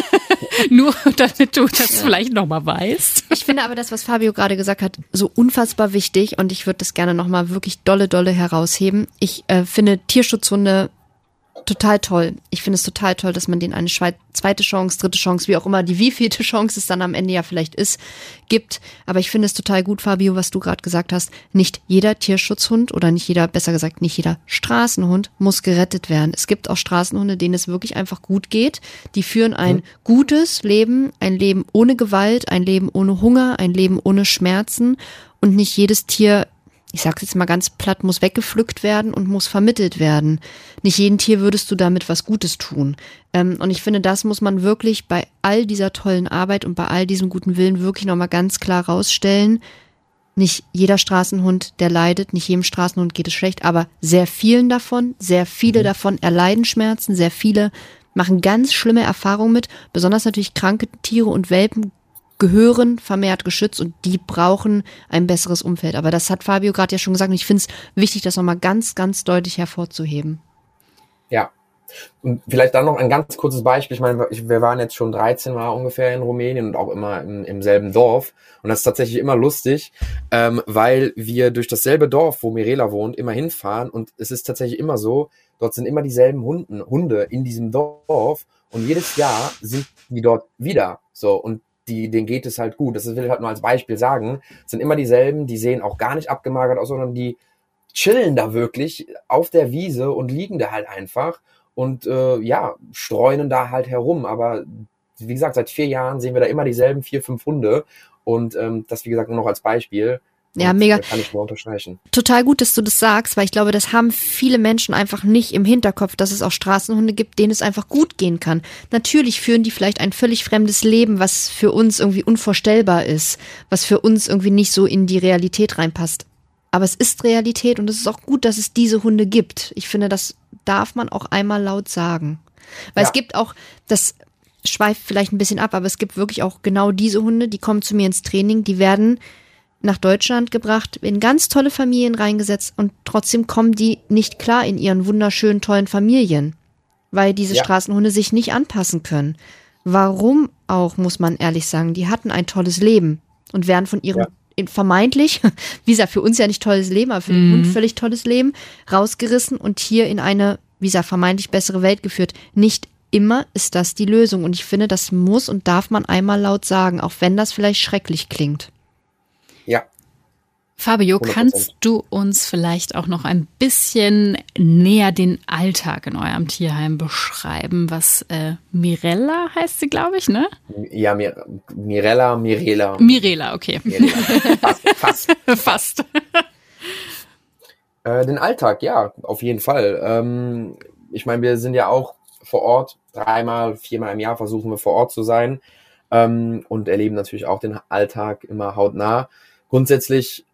[SPEAKER 4] nur damit du das ja. vielleicht nochmal weißt.
[SPEAKER 2] Ich finde aber das, was Fabio gerade gesagt hat, so unfassbar wichtig und ich würde das gerne nochmal wirklich dolle, dolle herausheben. Ich äh, finde Tierschutzhunde total toll. Ich finde es total toll, dass man denen eine zweite Chance, dritte Chance, wie auch immer, die wievielte Chance es dann am Ende ja vielleicht ist, gibt. Aber ich finde es total gut, Fabio, was du gerade gesagt hast. Nicht jeder Tierschutzhund oder nicht jeder, besser gesagt, nicht jeder Straßenhund muss gerettet werden. Es gibt auch Straßenhunde, denen es wirklich einfach gut geht. Die führen ein mhm. gutes Leben, ein Leben ohne Gewalt, ein Leben ohne Hunger, ein Leben ohne Schmerzen. Und nicht jedes Tier ich sag's jetzt mal ganz platt, muss weggepflückt werden und muss vermittelt werden. Nicht jedem Tier würdest du damit was Gutes tun. Ähm, und ich finde, das muss man wirklich bei all dieser tollen Arbeit und bei all diesem guten Willen wirklich nochmal ganz klar rausstellen. Nicht jeder Straßenhund, der leidet, nicht jedem Straßenhund geht es schlecht, aber sehr vielen davon, sehr viele mhm. davon erleiden Schmerzen, sehr viele machen ganz schlimme Erfahrungen mit, besonders natürlich kranke Tiere und Welpen gehören vermehrt geschützt und die brauchen ein besseres Umfeld. Aber das hat Fabio gerade ja schon gesagt und ich finde es wichtig, das nochmal ganz, ganz deutlich hervorzuheben.
[SPEAKER 5] Ja, und vielleicht dann noch ein ganz kurzes Beispiel. Ich meine, wir waren jetzt schon dreizehn Mal ungefähr in Rumänien und auch immer im, im selben Dorf. Und das ist tatsächlich immer lustig, ähm, weil wir durch dasselbe Dorf, wo Mirela wohnt, immer hinfahren. Und es ist tatsächlich immer so, dort sind immer dieselben Hunden, Hunde in diesem Dorf. Und jedes Jahr sind die dort wieder. So, und die, denen geht es halt gut. Das will ich halt nur als Beispiel sagen. Es sind immer dieselben, die sehen auch gar nicht abgemagert aus, sondern die chillen da wirklich auf der Wiese und liegen da halt einfach und äh, ja, streunen da halt herum. Aber wie gesagt, seit vier Jahren sehen wir da immer dieselben vier, fünf Hunde und ähm, das, wie gesagt, nur noch als Beispiel.
[SPEAKER 2] Ja, mega.
[SPEAKER 5] Kann ich nur unterstreichen.
[SPEAKER 2] Total gut, dass du das sagst, weil ich glaube, das haben viele Menschen einfach nicht im Hinterkopf, dass es auch Straßenhunde gibt, denen es einfach gut gehen kann. Natürlich führen die vielleicht ein völlig fremdes Leben, was für uns irgendwie unvorstellbar ist, was für uns irgendwie nicht so in die Realität reinpasst. Aber es ist Realität und es ist auch gut, dass es diese Hunde gibt. Ich finde, das darf man auch einmal laut sagen. Weil
[SPEAKER 5] Ja.
[SPEAKER 2] es gibt auch, das schweift vielleicht ein bisschen ab, aber es gibt wirklich auch genau diese Hunde, die kommen zu mir ins Training, die werden nach Deutschland gebracht, in ganz tolle Familien reingesetzt und trotzdem kommen die nicht klar in ihren wunderschönen, tollen Familien, weil diese
[SPEAKER 5] Ja.
[SPEAKER 2] Straßenhunde sich nicht anpassen können. Warum auch, muss man ehrlich sagen, die hatten ein tolles Leben und werden von ihrem
[SPEAKER 5] Ja.
[SPEAKER 2] in- vermeintlich, wie gesagt, für uns ja nicht tolles Leben, aber für den
[SPEAKER 4] Mhm.
[SPEAKER 2] Hund völlig tolles Leben, rausgerissen und hier in eine, wie gesagt, vermeintlich bessere Welt geführt. Nicht immer ist das die Lösung und ich finde, das muss und darf man einmal laut sagen, auch wenn das vielleicht schrecklich klingt.
[SPEAKER 5] Ja,
[SPEAKER 4] Fabio,
[SPEAKER 5] hundert
[SPEAKER 4] kannst
[SPEAKER 5] Prozent.
[SPEAKER 4] du uns vielleicht auch noch ein bisschen näher den Alltag in eurem Tierheim beschreiben? Was äh, Mirella heißt sie, glaube ich, ne?
[SPEAKER 5] ja, Mir Mirella, Mirela.
[SPEAKER 4] Mirela, okay.
[SPEAKER 5] Mirela. Fast, fast.
[SPEAKER 4] Fast.
[SPEAKER 5] Äh, den Alltag, ja, auf jeden Fall. Ähm, ich meine, wir sind ja auch vor Ort, dreimal, viermal im Jahr versuchen wir vor Ort zu sein ähm, und erleben natürlich auch den Alltag immer hautnah. Grundsätzlich,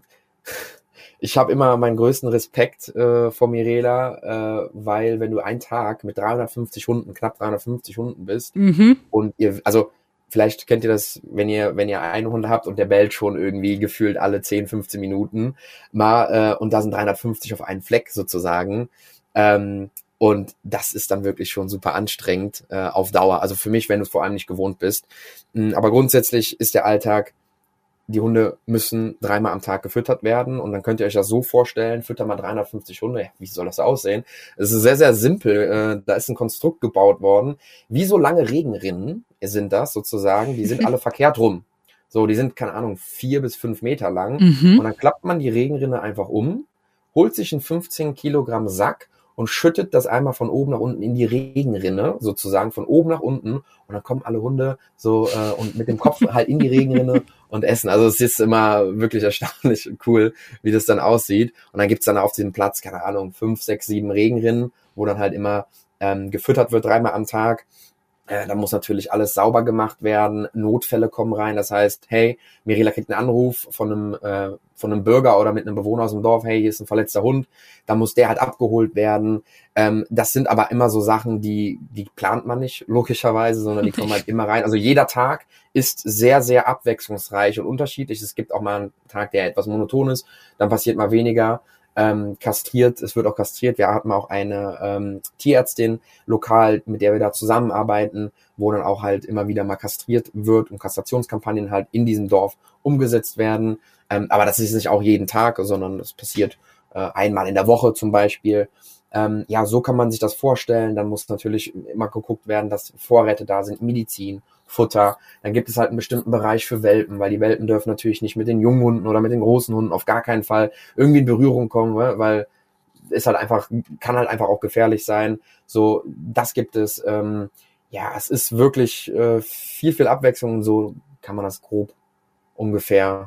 [SPEAKER 5] ich habe immer meinen größten Respekt äh, vor Mirela, äh, weil wenn du einen Tag mit dreihundertfünfzig Hunden, knapp dreihundertfünfzig Hunden bist
[SPEAKER 4] Mhm.
[SPEAKER 5] und ihr, also vielleicht kennt ihr das, wenn ihr, wenn ihr einen Hund habt und der bellt schon irgendwie gefühlt alle zehn, fünfzehn Minuten mal, äh, und da sind dreihundertfünfzig auf einen Fleck sozusagen. Ähm, und das ist dann wirklich schon super anstrengend äh, auf Dauer. Also für mich, wenn du es vor allem nicht gewohnt bist. Mm, Aber grundsätzlich ist der Alltag, die Hunde müssen dreimal am Tag gefüttert werden und dann könnt ihr euch das so vorstellen, fütter mal dreihundertfünfzig Hunde, ja, wie soll das aussehen? Es ist sehr, sehr simpel, äh, da ist ein Konstrukt gebaut worden, wie so lange Regenrinnen sind das sozusagen, die sind alle verkehrt rum. So, die sind, keine Ahnung, vier bis fünf Meter lang
[SPEAKER 4] Mhm.
[SPEAKER 5] und dann klappt man die Regenrinne einfach um, holt sich einen fünfzehn Kilogramm Sack und schüttet das einmal von oben nach unten in die Regenrinne, sozusagen von oben nach unten und dann kommen alle Hunde so äh, und mit dem Kopf halt in die Regenrinne und essen. Also es ist immer wirklich erstaunlich cool, wie das dann aussieht. Und dann gibt's dann auf diesem Platz, keine Ahnung, fünf, sechs, sieben Regenrinnen, wo dann halt immer ähm, gefüttert wird, dreimal am Tag. Äh, da muss natürlich alles sauber gemacht werden. Notfälle kommen rein. Das heißt, hey, Mirela kriegt einen Anruf von einem äh, von einem Bürger oder mit einem Bewohner aus dem Dorf. Hey, hier ist ein verletzter Hund. Da muss der halt abgeholt werden. Ähm, das sind aber immer so Sachen, die die plant man nicht logischerweise, sondern die kommen halt immer rein. Also jeder Tag ist sehr, sehr abwechslungsreich und unterschiedlich. Es gibt auch mal einen Tag, der etwas monoton ist. Dann passiert mal weniger. Ähm, kastriert, es wird auch kastriert. Wir hatten auch eine ähm, Tierärztin lokal, mit der wir da zusammenarbeiten, wo dann auch halt immer wieder mal kastriert wird und Kastrationskampagnen halt in diesem Dorf umgesetzt werden. Ähm, aber das ist nicht auch jeden Tag, sondern das passiert äh, einmal in der Woche zum Beispiel. Ähm, ja, so kann man sich das vorstellen. Dann muss natürlich immer geguckt werden, dass Vorräte da sind, Medizin, Futter. Dann gibt es halt einen bestimmten Bereich für Welpen, weil die Welpen dürfen natürlich nicht mit den jungen Hunden oder mit den großen Hunden auf gar keinen Fall irgendwie in Berührung kommen, weil ist halt einfach, kann halt einfach auch gefährlich sein. So, das gibt es. Ähm, ja, es ist wirklich äh, viel, viel Abwechslung und so kann man das grob ungefähr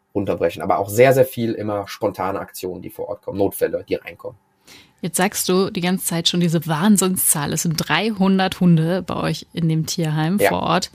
[SPEAKER 5] runterbrechen. Aber auch sehr, sehr viel immer spontane Aktionen, die vor Ort kommen, Notfälle, die reinkommen.
[SPEAKER 4] Jetzt sagst du die ganze Zeit schon diese Wahnsinnszahl. Es sind dreihundert Hunde bei euch in dem Tierheim
[SPEAKER 5] Ja.
[SPEAKER 4] vor Ort.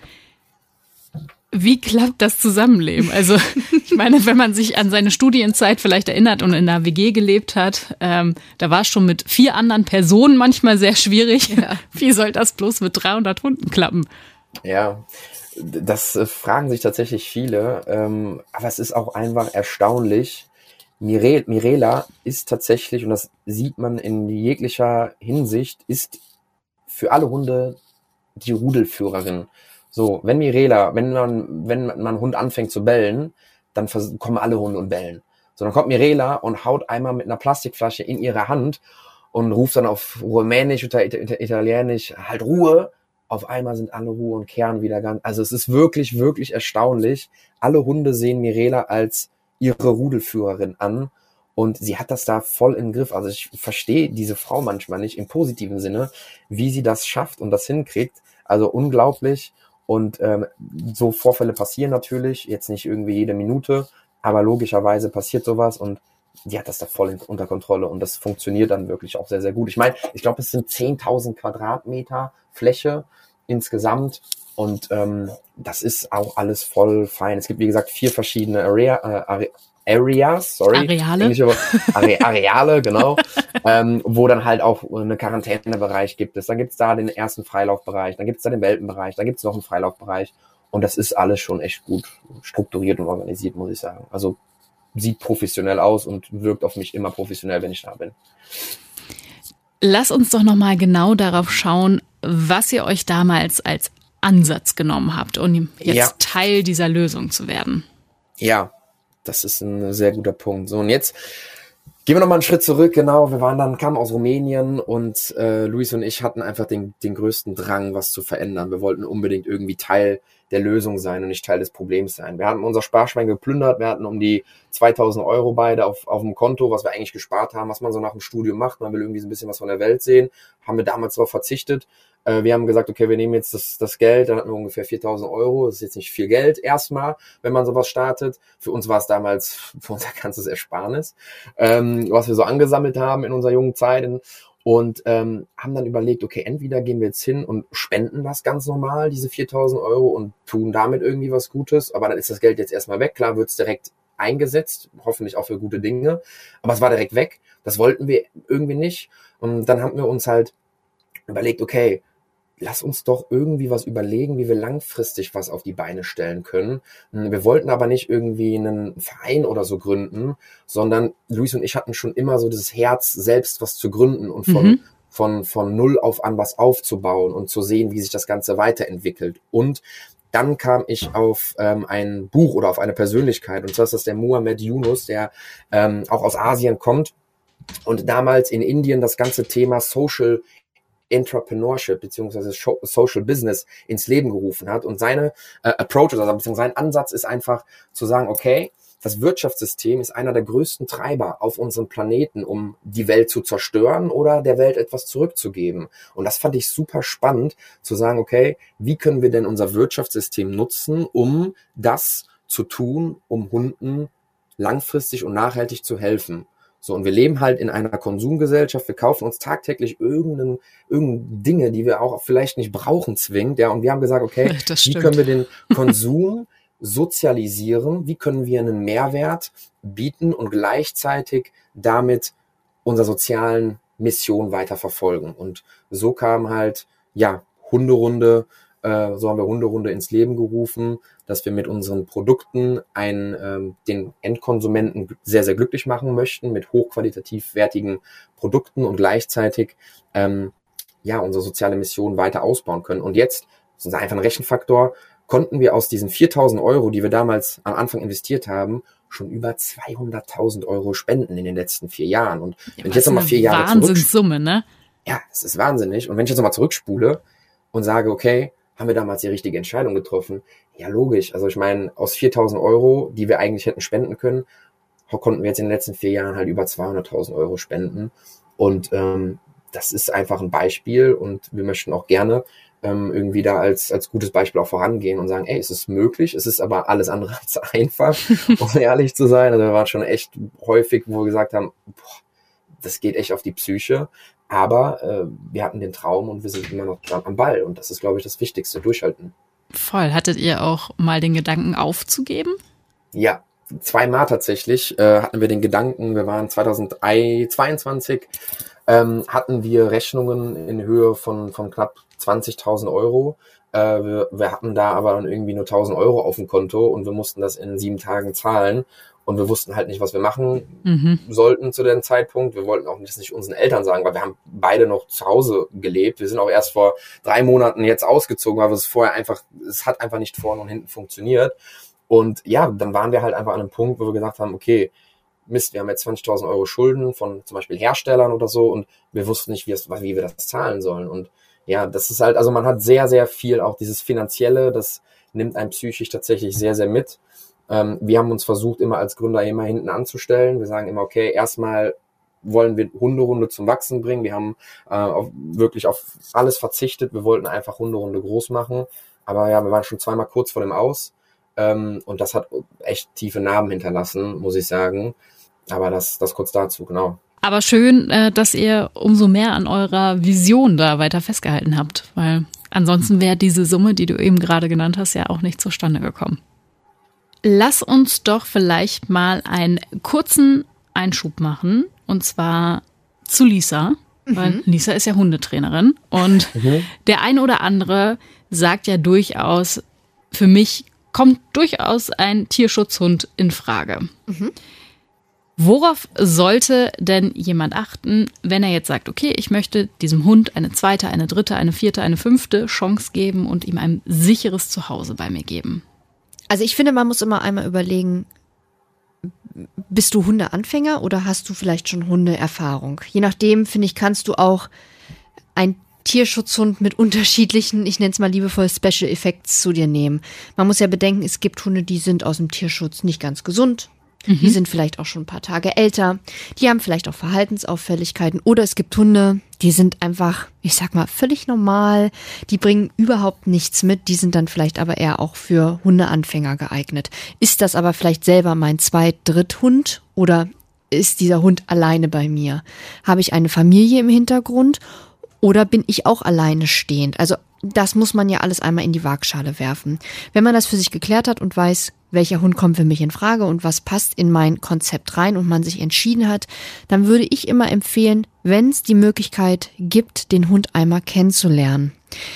[SPEAKER 4] Wie klappt das Zusammenleben? Also ich meine, wenn man sich an seine Studienzeit vielleicht erinnert und in einer W G gelebt hat, ähm, da war es schon mit vier anderen Personen manchmal sehr schwierig.
[SPEAKER 2] Ja.
[SPEAKER 4] Wie soll das bloß mit dreihundert Hunden klappen?
[SPEAKER 5] Ja, das äh, fragen sich tatsächlich viele, ähm, aber es ist auch einfach erstaunlich. Mire Mirela ist tatsächlich, und das sieht man in jeglicher Hinsicht, ist für alle Hunde die Rudelführerin. So, wenn Mirela, wenn man, wenn man einen Hund anfängt zu bellen, dann kommen alle Hunde und bellen. So, dann kommt Mirela und haut einmal mit einer Plastikflasche in ihre Hand und ruft dann auf Rumänisch oder Italienisch halt Ruhe. Auf einmal sind alle Ruhe und kehren wieder ganz. Also es ist wirklich, wirklich erstaunlich. Alle Hunde sehen Mirela als ihre Rudelführerin an und sie hat das da voll im Griff. Also ich verstehe diese Frau manchmal nicht im positiven Sinne, wie sie das schafft und das hinkriegt. Also unglaublich. Und ähm, so Vorfälle passieren natürlich, jetzt nicht irgendwie jede Minute, aber logischerweise passiert sowas und die hat das da voll in, unter Kontrolle und das funktioniert dann wirklich auch sehr, sehr gut. Ich meine, ich glaube, es sind zehntausend Quadratmeter Fläche insgesamt und ähm, das ist auch alles voll fein. Es gibt, wie gesagt, vier verschiedene Area, äh, Are Areas, sorry.
[SPEAKER 4] Areale.
[SPEAKER 5] Englische, Are Areale, genau. ähm, wo dann halt auch eine Quarantänebereich gibt es. Dann gibt's da den ersten Freilaufbereich, dann gibt's da den Welpenbereich, dann gibt's noch einen Freilaufbereich. Und das ist alles schon echt gut strukturiert und organisiert, muss ich sagen. Also sieht professionell aus und wirkt auf mich immer professionell, wenn ich da bin.
[SPEAKER 4] Lass uns doch nochmal genau darauf schauen, was ihr euch damals als Ansatz genommen habt, um jetzt
[SPEAKER 5] Ja.
[SPEAKER 4] Teil dieser Lösung zu werden.
[SPEAKER 5] Ja, das ist ein sehr guter Punkt. So, und jetzt gehen wir nochmal einen Schritt zurück. Genau, wir waren dann, kamen aus Rumänien und äh, Luis und ich hatten einfach den, den größten Drang, was zu verändern. Wir wollten unbedingt irgendwie Teil der Lösung sein und nicht Teil des Problems sein. Wir hatten unser Sparschwein geplündert, wir hatten um die zweitausend Euro beide auf, auf dem Konto, was wir eigentlich gespart haben, was man so nach dem Studium macht. Man will irgendwie so ein bisschen was von der Welt sehen. Haben wir damals darauf verzichtet. Äh, wir haben gesagt, okay, wir nehmen jetzt das, das Geld, dann hatten wir ungefähr viertausend Euro. Das ist jetzt nicht viel Geld erstmal, wenn man sowas startet. Für uns war es damals für unser ganzes Ersparnis, ähm, was wir so angesammelt haben in unserer jungen Zeit. Und ähm, haben dann überlegt, okay, entweder gehen wir jetzt hin und spenden das ganz normal, diese viertausend Euro, und tun damit irgendwie was Gutes, aber dann ist das Geld jetzt erstmal weg. Klar wird's direkt eingesetzt, hoffentlich auch für gute Dinge, aber es war direkt weg. Das wollten wir irgendwie nicht. Und dann haben wir uns halt überlegt, okay, lass uns doch irgendwie was überlegen, wie wir langfristig was auf die Beine stellen können. Wir wollten aber nicht irgendwie einen Verein oder so gründen, sondern Luis und ich hatten schon immer so dieses Herz, selbst was zu gründen und von, mhm. von, von null auf an was aufzubauen und zu sehen, wie sich das Ganze weiterentwickelt. Und dann kam ich auf ähm, ein Buch oder auf eine Persönlichkeit, und zwar ist das der Muhammad Yunus, der ähm, auch aus Asien kommt und damals in Indien das ganze Thema Social Entrepreneurship beziehungsweise Social Business ins Leben gerufen hat. Und seine äh, Approach, also beziehungsweise sein Ansatz ist einfach zu sagen, okay, das Wirtschaftssystem ist einer der größten Treiber auf unserem Planeten, um die Welt zu zerstören oder der Welt etwas zurückzugeben. Und das fand ich super spannend, zu sagen, okay, wie können wir denn unser Wirtschaftssystem nutzen, um das zu tun, um Hunden langfristig und nachhaltig zu helfen. So, und wir leben halt in einer Konsumgesellschaft, wir kaufen uns tagtäglich irgendeine, irgendeine Dinge, die wir auch vielleicht nicht brauchen zwingend, ja, und wir haben gesagt, okay, wie können wir den Konsum sozialisieren, wie können wir einen Mehrwert bieten und gleichzeitig damit unsere sozialen Mission weiter verfolgen. Und so kam halt, ja, Hunderunde, äh, so haben wir Hunderunde ins Leben gerufen, dass wir mit unseren Produkten einen, ähm, den Endkonsumenten sehr, sehr glücklich machen möchten, mit hochqualitativ wertigen Produkten und gleichzeitig ähm, ja unsere soziale Mission weiter ausbauen können. Und jetzt, das ist einfach ein Rechenfaktor, konnten wir aus diesen viertausend Euro, die wir damals am Anfang investiert haben, schon über zweihunderttausend Euro spenden in den letzten vier Jahren. Und
[SPEAKER 4] ja,
[SPEAKER 5] wenn ich jetzt nochmal vier Jahre zurück...
[SPEAKER 4] Wahnsinnssumme, ne?
[SPEAKER 5] Ja, das ist wahnsinnig. Und wenn ich jetzt nochmal zurückspule und sage, okay, haben wir damals die richtige Entscheidung getroffen? Ja, logisch. Also ich meine, aus viertausend Euro, die wir eigentlich hätten spenden können, konnten wir jetzt in den letzten vier Jahren halt über zweihunderttausend Euro spenden. Und ähm, das ist einfach ein Beispiel und wir möchten auch gerne ähm, irgendwie da als als gutes Beispiel auch vorangehen und sagen, ey, es ist möglich, es ist aber alles andere als einfach, um ehrlich zu sein. Also wir waren schon echt häufig, wo wir gesagt haben, boah, das geht echt auf die Psyche, aber äh, wir hatten den Traum und wir sind immer noch dran am Ball und das ist, glaube ich, das Wichtigste, durchhalten.
[SPEAKER 4] Voll. Hattet ihr auch mal den Gedanken aufzugeben?
[SPEAKER 5] Ja, zweimal tatsächlich äh, hatten wir den Gedanken, wir waren zweitausendzweiundzwanzig, ähm, hatten wir Rechnungen in Höhe von von knapp zwanzigtausend Euro. Äh, wir, wir hatten da aber dann irgendwie nur tausend Euro auf dem Konto und wir mussten das in sieben Tagen zahlen. Und wir wussten halt nicht, was wir machen mhm. sollten zu dem Zeitpunkt. Wir wollten auch nicht, nicht unseren Eltern sagen, weil wir haben beide noch zu Hause gelebt. Wir sind auch erst vor drei Monaten jetzt ausgezogen, weil es vorher einfach, es hat einfach nicht vorne und hinten funktioniert. Und ja, dann waren wir halt einfach an einem Punkt, wo wir gesagt haben, okay, Mist, wir haben jetzt zwanzigtausend Euro Schulden von zum Beispiel Herstellern oder so und wir wussten nicht, wie, es, wie wir das zahlen sollen. Und ja, das ist halt, also man hat sehr, sehr viel auch dieses Finanzielle, das nimmt einen psychisch tatsächlich sehr, sehr mit. Ähm, wir haben uns versucht, immer als Gründer immer hinten anzustellen. Wir sagen immer, okay, erstmal wollen wir Hunderunde zum Wachsen bringen. Wir haben äh, auf, wirklich auf alles verzichtet. Wir wollten einfach Hunderunde groß machen. Aber ja, wir waren schon zweimal kurz vor dem Aus. Ähm, und das hat echt tiefe Narben hinterlassen, muss ich sagen. Aber das, das kurz dazu, genau.
[SPEAKER 4] Aber schön, äh, dass ihr umso mehr an eurer Vision da weiter festgehalten habt. Weil ansonsten wäre diese Summe, die du eben gerade genannt hast, ja auch nicht zustande gekommen. Lass uns doch vielleicht mal einen kurzen Einschub machen, und zwar zu Lisa, mhm. weil Lisa ist ja Hundetrainerin und mhm. der eine oder andere sagt ja durchaus, für mich kommt durchaus ein Tierschutzhund in Frage. Mhm. Worauf sollte denn jemand achten, wenn er jetzt sagt, okay, ich möchte diesem Hund eine zweite, eine dritte, eine vierte, eine fünfte Chance geben und ihm ein sicheres Zuhause bei mir geben?
[SPEAKER 2] Also ich finde, man muss immer einmal überlegen, bist du Hundeanfänger oder hast du vielleicht schon Hundeerfahrung? Je nachdem, finde ich, kannst du auch ein Tierschutzhund mit unterschiedlichen, ich nenne es mal liebevoll Special Effects zu dir nehmen. Man muss ja bedenken, es gibt Hunde, die sind aus dem Tierschutz nicht ganz gesund. Mhm. Die sind vielleicht auch schon ein paar Tage älter. Die haben vielleicht auch Verhaltensauffälligkeiten. Oder es gibt Hunde, die sind einfach, ich sag mal, völlig normal. Die bringen überhaupt nichts mit. Die sind dann vielleicht aber eher auch für Hundeanfänger geeignet. Ist das aber vielleicht selber mein Zweit-, Dritthund oder ist dieser Hund alleine bei mir? Habe ich eine Familie im Hintergrund oder bin ich auch alleine stehend? Also das muss man ja alles einmal in die Waagschale werfen. Wenn man das für sich geklärt hat und weiß, welcher Hund kommt für mich in Frage und was passt in mein Konzept rein und man sich entschieden hat, dann würde ich immer empfehlen, wenn es die Möglichkeit gibt, den Hund einmal kennenzulernen.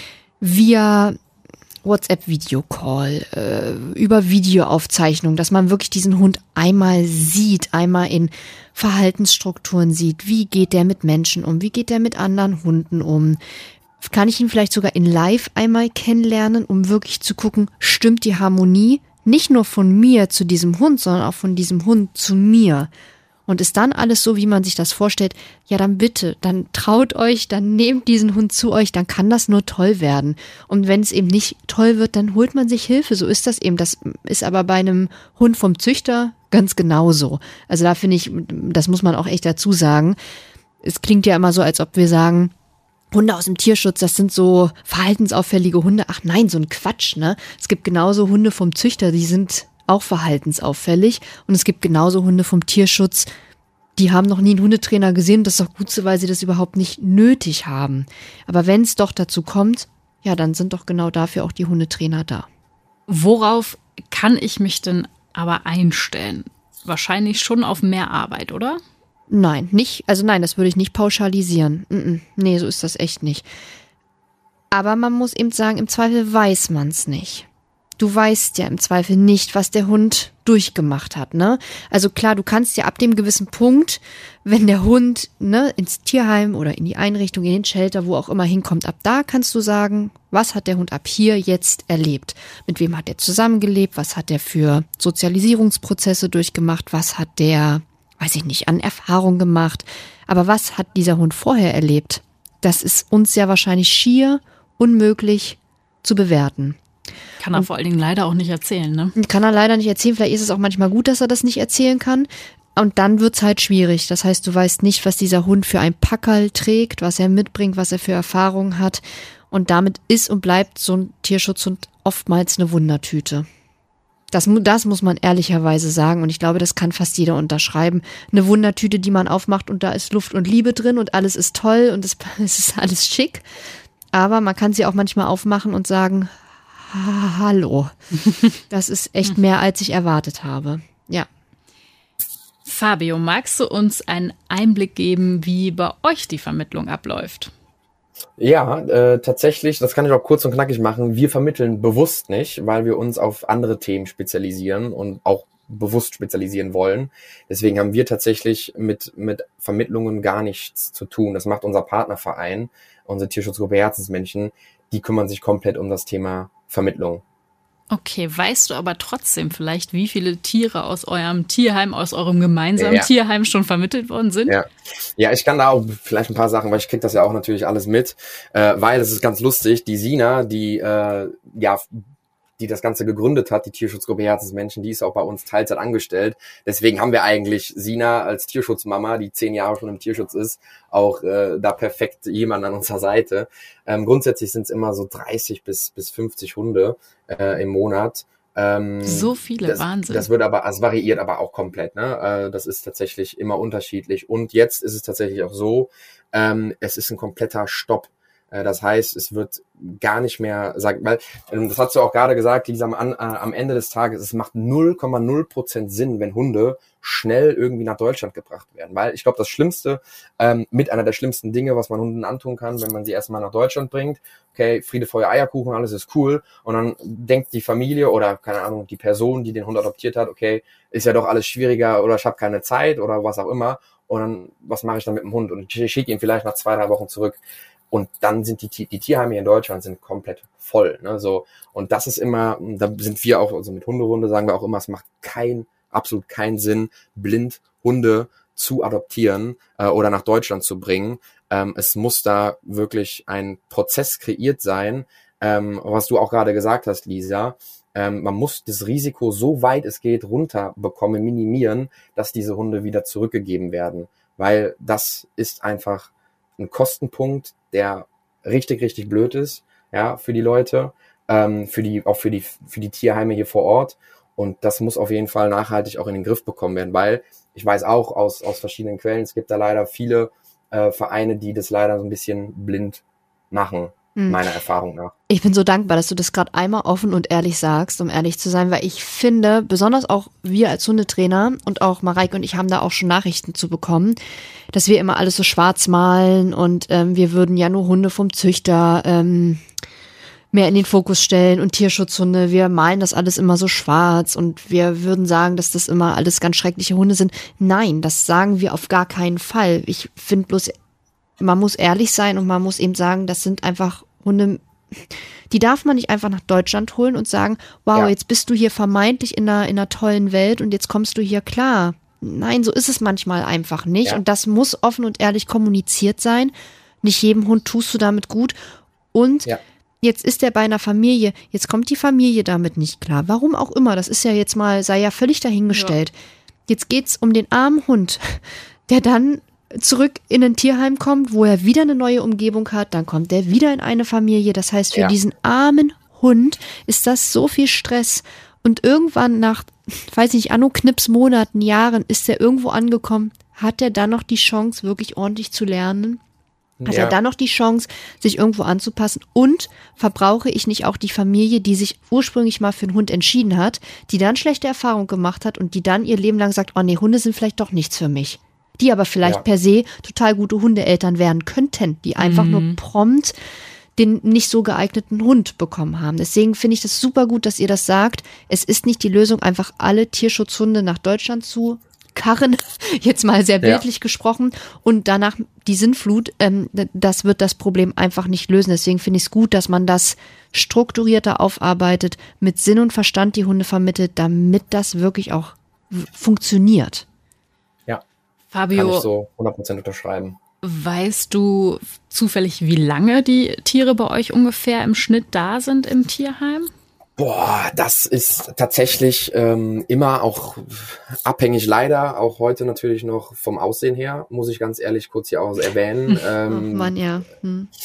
[SPEAKER 2] Via WhatsApp-Videocall, äh, über Videoaufzeichnung, dass man wirklich diesen Hund einmal sieht, einmal in Verhaltensstrukturen sieht. Wie geht der mit Menschen um? Wie geht der mit anderen Hunden um? Kann ich ihn vielleicht sogar in Live einmal kennenlernen, um wirklich zu gucken, stimmt die Harmonie nicht nur von mir zu diesem Hund, sondern auch von diesem Hund zu mir. Und ist dann alles so, wie man sich das vorstellt, ja dann bitte, dann traut euch, dann nehmt diesen Hund zu euch, dann kann das nur toll werden. Und wenn es eben nicht toll wird, dann holt man sich Hilfe, so ist das eben. Das ist aber bei einem Hund vom Züchter ganz genauso. Also da finde ich, das muss man auch echt dazu sagen. Es klingt ja immer so, als ob wir sagen, Hunde aus dem Tierschutz, das sind so verhaltensauffällige Hunde. Ach nein, so ein Quatsch, ne? Es gibt genauso Hunde vom Züchter, die sind auch verhaltensauffällig. Und es gibt genauso Hunde vom Tierschutz, die haben noch nie einen Hundetrainer gesehen. Das ist auch gut so, weil sie das überhaupt nicht nötig haben. Aber wenn es doch dazu kommt, ja, dann sind doch genau dafür auch die Hundetrainer da.
[SPEAKER 4] Worauf kann ich mich denn aber einstellen? Wahrscheinlich schon auf mehr Arbeit, oder?
[SPEAKER 2] Nein, nicht, also nein, das würde ich nicht pauschalisieren. Mm-mm, nee, so ist das echt nicht. Aber man muss eben sagen, im Zweifel weiß man's nicht. Du weißt ja im Zweifel nicht, was der Hund durchgemacht hat, ne? Also klar, du kannst ja ab dem gewissen Punkt, wenn der Hund, ne, ins Tierheim oder in die Einrichtung, in den Shelter, wo auch immer hinkommt, ab da kannst du sagen, was hat der Hund ab hier jetzt erlebt? Mit wem hat er zusammengelebt? Was hat er für Sozialisierungsprozesse durchgemacht? Was hat der, weiß ich nicht, an Erfahrung gemacht? Aber was hat dieser Hund vorher erlebt? Das ist uns ja wahrscheinlich schier unmöglich zu bewerten.
[SPEAKER 4] Kann er und vor allen Dingen leider auch nicht erzählen, ne?
[SPEAKER 2] Kann er leider nicht erzählen. Vielleicht ist es auch manchmal gut, dass er das nicht erzählen kann. Und dann wird's halt schwierig. Das heißt, du weißt nicht, was dieser Hund für ein Packerl trägt, was er mitbringt, was er für Erfahrungen hat. Und damit ist und bleibt so ein Tierschutzhund oftmals eine Wundertüte. Das, das muss man ehrlicherweise sagen und ich glaube, das kann fast jeder unterschreiben. Eine Wundertüte, die man aufmacht und da ist Luft und Liebe drin und alles ist toll und es, es ist alles schick. Aber man kann sie auch manchmal aufmachen und sagen, hallo, das ist echt mehr, als ich erwartet habe. Ja.
[SPEAKER 4] Fabio, magst du uns einen Einblick geben, wie bei euch die Vermittlung abläuft?
[SPEAKER 5] Ja, äh, tatsächlich, das kann ich auch kurz und knackig machen. Wir vermitteln bewusst nicht, weil wir uns auf andere Themen spezialisieren und auch bewusst spezialisieren wollen. Deswegen haben wir tatsächlich mit mit Vermittlungen gar nichts zu tun. Das macht unser Partnerverein, unsere Tierschutzgruppe Herzensmännchen. Die kümmern sich komplett um das Thema Vermittlung.
[SPEAKER 4] Okay, weißt du aber trotzdem vielleicht, wie viele Tiere aus eurem Tierheim, aus eurem gemeinsamen
[SPEAKER 5] ja.
[SPEAKER 4] Tierheim schon vermittelt worden sind?
[SPEAKER 5] Ja. ja, ich kann da auch vielleicht ein paar Sachen, weil ich krieg das ja auch natürlich alles mit, äh, weil es ist ganz lustig, die Sina, die äh, ja die das Ganze gegründet hat, die Tierschutzgruppe Herzensmännchen, die ist auch bei uns Teilzeit angestellt. Deswegen haben wir eigentlich Sina als Tierschutzmama, die zehn Jahre schon im Tierschutz ist, auch äh, da perfekt jemand an unserer Seite. Ähm, grundsätzlich sind es immer so dreißig bis fünfzig Hunde äh, im Monat. Ähm,
[SPEAKER 4] so viele,
[SPEAKER 5] das,
[SPEAKER 4] Wahnsinn.
[SPEAKER 5] Das wird aber, es variiert aber auch komplett, ne? Äh, das ist tatsächlich immer unterschiedlich. Und jetzt ist es tatsächlich auch so, ähm, es ist ein kompletter Stopp. Das heißt, es wird gar nicht mehr, sagen, weil, das hast du auch gerade gesagt, Lisa, am, äh, am Ende des Tages, es macht null Komma null Prozent Sinn, wenn Hunde schnell irgendwie nach Deutschland gebracht werden. Weil ich glaube, das Schlimmste, ähm, mit einer der schlimmsten Dinge, was man Hunden antun kann, wenn man sie erstmal nach Deutschland bringt, okay, Friede, Feuer, Eierkuchen, alles ist cool. Und dann denkt die Familie oder, keine Ahnung, die Person, die den Hund adoptiert hat, okay, ist ja doch alles schwieriger oder ich habe keine Zeit oder was auch immer. Und dann, was mache ich dann mit dem Hund? Und ich schicke ihn vielleicht nach zwei, drei Wochen zurück. Und dann sind die, die Tierheime hier in Deutschland sind komplett voll, ne, so. Und das ist immer, da sind wir auch, also mit Hunderunde sagen wir auch immer, es macht kein, absolut keinen Sinn, blind Hunde zu adoptieren, äh, oder nach Deutschland zu bringen. Ähm, es muss da wirklich ein Prozess kreiert sein, ähm, was du auch gerade gesagt hast, Lisa. Ähm, man muss das Risiko, so weit es geht, runterbekommen, minimieren, dass diese Hunde wieder zurückgegeben werden. Weil das ist einfach ein Kostenpunkt, der richtig, richtig blöd ist, ja, für die Leute, ähm, für die, auch für die, für die Tierheime hier vor Ort. Und das muss auf jeden Fall nachhaltig auch in den Griff bekommen werden, weil ich weiß auch aus, aus verschiedenen Quellen, es gibt da leider viele äh, Vereine, die das leider so ein bisschen blind machen, hm. meiner Erfahrung nach.
[SPEAKER 2] Ich bin so dankbar, dass du das gerade einmal offen und ehrlich sagst, um ehrlich zu sein, weil ich finde, besonders auch wir als Hundetrainer und auch Mareike und ich haben da auch schon Nachrichten zu bekommen, dass wir immer alles so schwarz malen und ähm, wir würden ja nur Hunde vom Züchter ähm, mehr in den Fokus stellen und Tierschutzhunde, wir malen das alles immer so schwarz und wir würden sagen, dass das immer alles ganz schreckliche Hunde sind. Nein, das sagen wir auf gar keinen Fall. Ich finde bloß, man muss ehrlich sein und man muss eben sagen, das sind einfach Hunde, die darf man nicht einfach nach Deutschland holen und sagen, wow, ja. Jetzt bist du hier vermeintlich in einer, in einer tollen Welt und jetzt kommst du hier klar. Nein, so ist es manchmal einfach nicht. Ja. Und das muss offen und ehrlich kommuniziert sein. Nicht jedem Hund tust du damit gut. Und ja. Jetzt ist er bei einer Familie. Jetzt kommt die Familie damit nicht klar. Warum auch immer. Das ist ja jetzt mal, sei ja völlig dahingestellt. Ja. Jetzt geht's um den armen Hund, der dann zurück in ein Tierheim kommt, wo er wieder eine neue Umgebung hat. Dann kommt er wieder in eine Familie. Das heißt, für ja. diesen armen Hund ist das so viel Stress. Und irgendwann nach, weiß nicht, anno Knips Monaten, Jahren ist er irgendwo angekommen. Hat er dann noch die Chance, wirklich ordentlich zu lernen? Hat ja. er dann noch die Chance, sich irgendwo anzupassen? Und verbrauche ich nicht auch die Familie, die sich ursprünglich mal für einen Hund entschieden hat, die dann schlechte Erfahrungen gemacht hat und die dann ihr Leben lang sagt, oh nee, Hunde sind vielleicht doch nichts für mich. Die aber vielleicht ja. per se total gute Hundeeltern werden könnten, die einfach mhm. nur prompt den nicht so geeigneten Hund bekommen haben. Deswegen finde ich das super gut, dass ihr das sagt. Es ist nicht die Lösung, einfach alle Tierschutzhunde nach Deutschland zu karren, jetzt mal sehr bildlich ja. gesprochen, und danach die Sinnflut, ähm, das wird das Problem einfach nicht lösen. Deswegen finde ich es gut, dass man das strukturierter aufarbeitet, mit Sinn und Verstand die Hunde vermittelt, damit das wirklich auch w- funktioniert.
[SPEAKER 5] Ja,
[SPEAKER 4] Fabio,
[SPEAKER 5] kann ich so hundert Prozent unterschreiben.
[SPEAKER 4] Weißt du zufällig, wie lange die Tiere bei euch ungefähr im Schnitt da sind im Tierheim?
[SPEAKER 5] Boah, das ist tatsächlich ähm, immer auch abhängig, leider, auch heute natürlich noch vom Aussehen her, muss ich ganz ehrlich kurz hier auch erwähnen. Ähm,
[SPEAKER 2] Ach Mann, ja. Hm.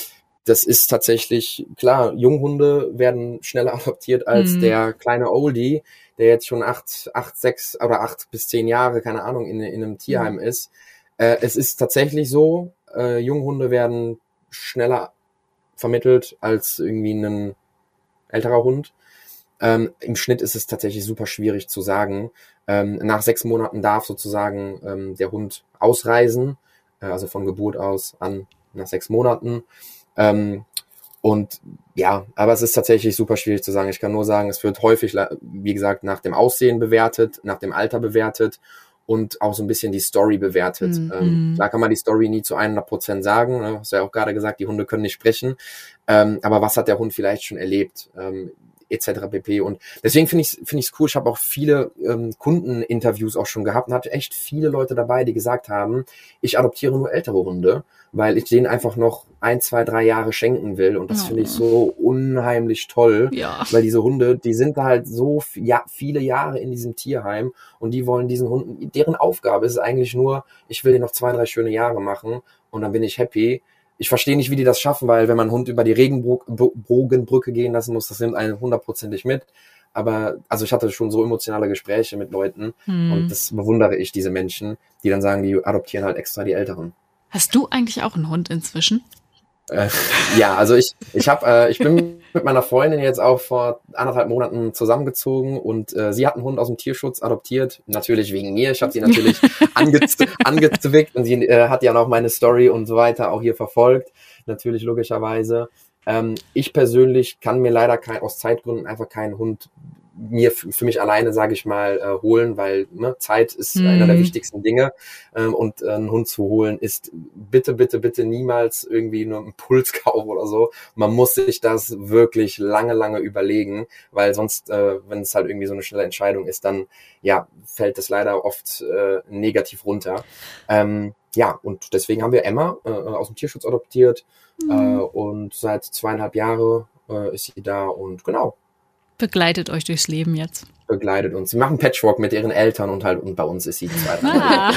[SPEAKER 5] das ist tatsächlich, klar, Junghunde werden schneller adoptiert als
[SPEAKER 4] Mhm.
[SPEAKER 5] der kleine Oldie, der jetzt schon acht, acht, sechs oder acht bis zehn Jahre, keine Ahnung, in, in einem Tierheim ist. Äh, es ist tatsächlich so, äh, Junghunde werden schneller vermittelt als irgendwie ein älterer Hund. Ähm, im Schnitt ist es tatsächlich super schwierig zu sagen. Ähm, nach sechs Monaten darf sozusagen ähm, der Hund ausreisen, äh, also von Geburt aus an nach sechs Monaten. Ähm, und ja, aber es ist tatsächlich super schwierig zu sagen. Ich kann nur sagen, es wird häufig, wie gesagt, nach dem Aussehen bewertet, nach dem Alter bewertet und auch so ein bisschen die Story bewertet.
[SPEAKER 2] Mhm.
[SPEAKER 5] Ähm, klar kann man die Story nie zu hundert Prozent sagen. Ne? Hast du ja auch gerade gesagt, die Hunde können nicht sprechen. Ähm, aber was hat der Hund vielleicht schon erlebt? Ähm, et cetera pp. Und deswegen finde ich es finde ich es cool. Ich habe auch viele ähm, Kundeninterviews auch schon gehabt und hatte echt viele Leute dabei, die gesagt haben, ich adoptiere nur ältere Hunde, weil ich denen einfach noch ein, zwei, drei Jahre schenken will. Und das
[SPEAKER 4] Oh.
[SPEAKER 5] finde ich so unheimlich toll,
[SPEAKER 4] Ja.
[SPEAKER 5] weil diese Hunde, die sind da halt so f- ja, viele Jahre in diesem Tierheim und die wollen diesen Hunden, deren Aufgabe ist es eigentlich nur, ich will denen noch zwei, drei schöne Jahre machen und dann bin ich happy. Ich verstehe nicht, wie die das schaffen, weil wenn man einen Hund über die Regenbogenbrücke gehen lassen muss, das nimmt einen hundertprozentig mit. Aber also ich hatte schon so emotionale Gespräche mit Leuten
[SPEAKER 4] Hm.
[SPEAKER 5] und das bewundere ich, diese Menschen, die dann sagen, die adoptieren halt extra die Älteren.
[SPEAKER 4] Hast du eigentlich auch einen Hund inzwischen?
[SPEAKER 5] Äh, ja, also ich ich habe äh, ich bin mit meiner Freundin jetzt auch vor anderthalb Monaten zusammengezogen und äh, sie hat einen Hund aus dem Tierschutz adoptiert, natürlich wegen mir. Ich habe sie natürlich angez- angezwickt und sie äh, hat ja noch meine Story und so weiter auch hier verfolgt, natürlich logischerweise. Ähm, ich persönlich kann mir leider kein, aus Zeitgründen einfach keinen Hund mir f- für mich alleine, sage ich mal, äh, holen, weil ne, Zeit ist
[SPEAKER 4] Mhm.
[SPEAKER 5] einer der wichtigsten Dinge ähm, und äh, einen Hund zu holen ist bitte, bitte, bitte niemals irgendwie nur ein Impulskauf oder so. Man muss sich das wirklich lange, lange überlegen, weil sonst, äh, wenn es halt irgendwie so eine schnelle Entscheidung ist, dann ja fällt es leider oft äh, negativ runter. Ähm, ja, und deswegen haben wir Emma äh, aus dem Tierschutz adoptiert äh, und seit zweieinhalb Jahre äh, ist sie da und genau,
[SPEAKER 4] Begleitet euch durchs Leben jetzt.
[SPEAKER 5] begleitet uns. Sie machen Patchwork mit ihren Eltern und halt und bei uns ist sie zwei, drei Jahre.
[SPEAKER 4] Ah.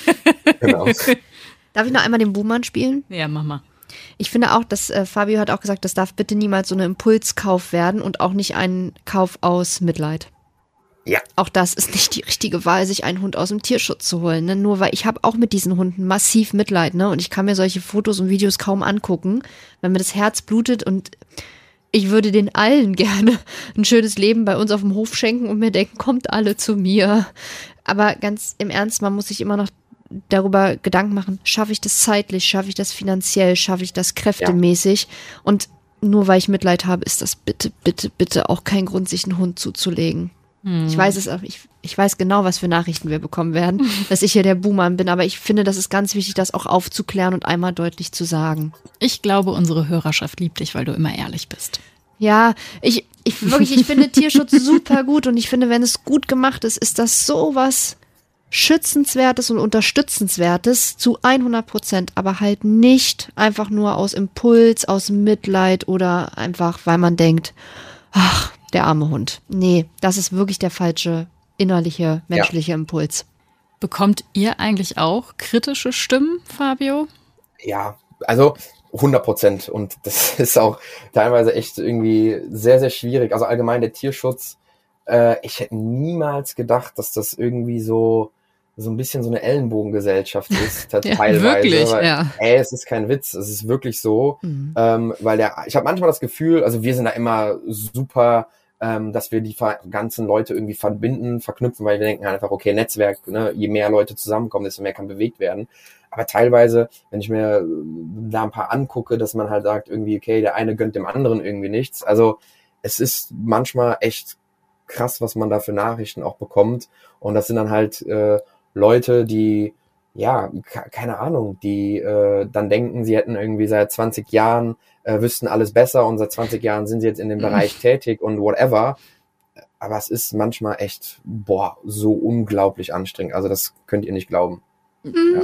[SPEAKER 5] Genau.
[SPEAKER 2] Darf ich noch einmal den Buhmann spielen?
[SPEAKER 4] Ja, mach mal.
[SPEAKER 2] Ich finde auch, dass äh, Fabio hat auch gesagt, das darf bitte niemals so ein Impulskauf werden und auch nicht ein Kauf aus Mitleid.
[SPEAKER 5] Ja.
[SPEAKER 2] Auch das ist nicht die richtige Wahl, sich einen Hund aus dem Tierschutz zu holen. Ne? Nur weil ich habe auch mit diesen Hunden massiv Mitleid, ne? Und ich kann mir solche Fotos und Videos kaum angucken, weil mir das Herz blutet und ich würde den allen gerne ein schönes Leben bei uns auf dem Hof schenken und mir denken, kommt alle zu mir. Aber ganz im Ernst, man muss sich immer noch darüber Gedanken machen, schaffe ich das zeitlich, schaffe ich das finanziell, schaffe ich das kräftemäßig? Und nur weil ich Mitleid habe, ist das bitte, bitte, bitte auch kein Grund, sich einen Hund zuzulegen. Ich weiß es auch, ich, ich weiß genau, was für Nachrichten wir bekommen werden, dass ich hier der Buhmann bin, aber ich finde, das ist ganz wichtig, das auch aufzuklären und einmal deutlich zu sagen.
[SPEAKER 4] Ich glaube, unsere Hörerschaft liebt dich, weil du immer ehrlich bist.
[SPEAKER 2] Ja, ich, ich wirklich, ich finde Tierschutz super gut und ich finde, wenn es gut gemacht ist, ist das sowas Schützenswertes und Unterstützenswertes zu hundert Prozent, aber halt nicht einfach nur aus Impuls, aus Mitleid oder einfach, weil man denkt, ach, der arme Hund. Nee, das ist wirklich der falsche innerliche, menschliche Impuls.
[SPEAKER 4] Bekommt ihr eigentlich auch kritische Stimmen, Fabio?
[SPEAKER 5] Ja, also hundert Prozent. Und das ist auch teilweise echt irgendwie sehr, sehr schwierig. Also allgemein der Tierschutz. Äh, ich hätte niemals gedacht, dass das irgendwie so so ein bisschen so eine Ellenbogengesellschaft ist,
[SPEAKER 4] Ja,
[SPEAKER 5] teilweise.
[SPEAKER 4] wirklich,
[SPEAKER 5] weil,
[SPEAKER 2] ja.
[SPEAKER 5] Ey, es ist kein Witz, es ist wirklich so.
[SPEAKER 2] Mhm.
[SPEAKER 5] Ähm, weil der, ich habe manchmal das Gefühl, also wir sind da immer super, ähm, dass wir die ver- ganzen Leute irgendwie verbinden, verknüpfen, weil wir denken einfach, okay, Netzwerk, ne, je mehr Leute zusammenkommen, desto mehr kann bewegt werden. Aber teilweise, wenn ich mir da ein paar angucke, dass man halt sagt, irgendwie, okay, der eine gönnt dem anderen irgendwie nichts. Also es ist manchmal echt krass, was man da für Nachrichten auch bekommt. Und das sind dann halt äh, Leute, die, ja, ke- keine Ahnung, die äh, dann denken, sie hätten irgendwie seit zwanzig Jahren, äh, wüssten alles besser und seit zwanzig Jahren sind sie jetzt in dem Bereich tätig und whatever. Aber es ist manchmal echt, boah, so unglaublich anstrengend. Also das könnt ihr nicht glauben. Ja.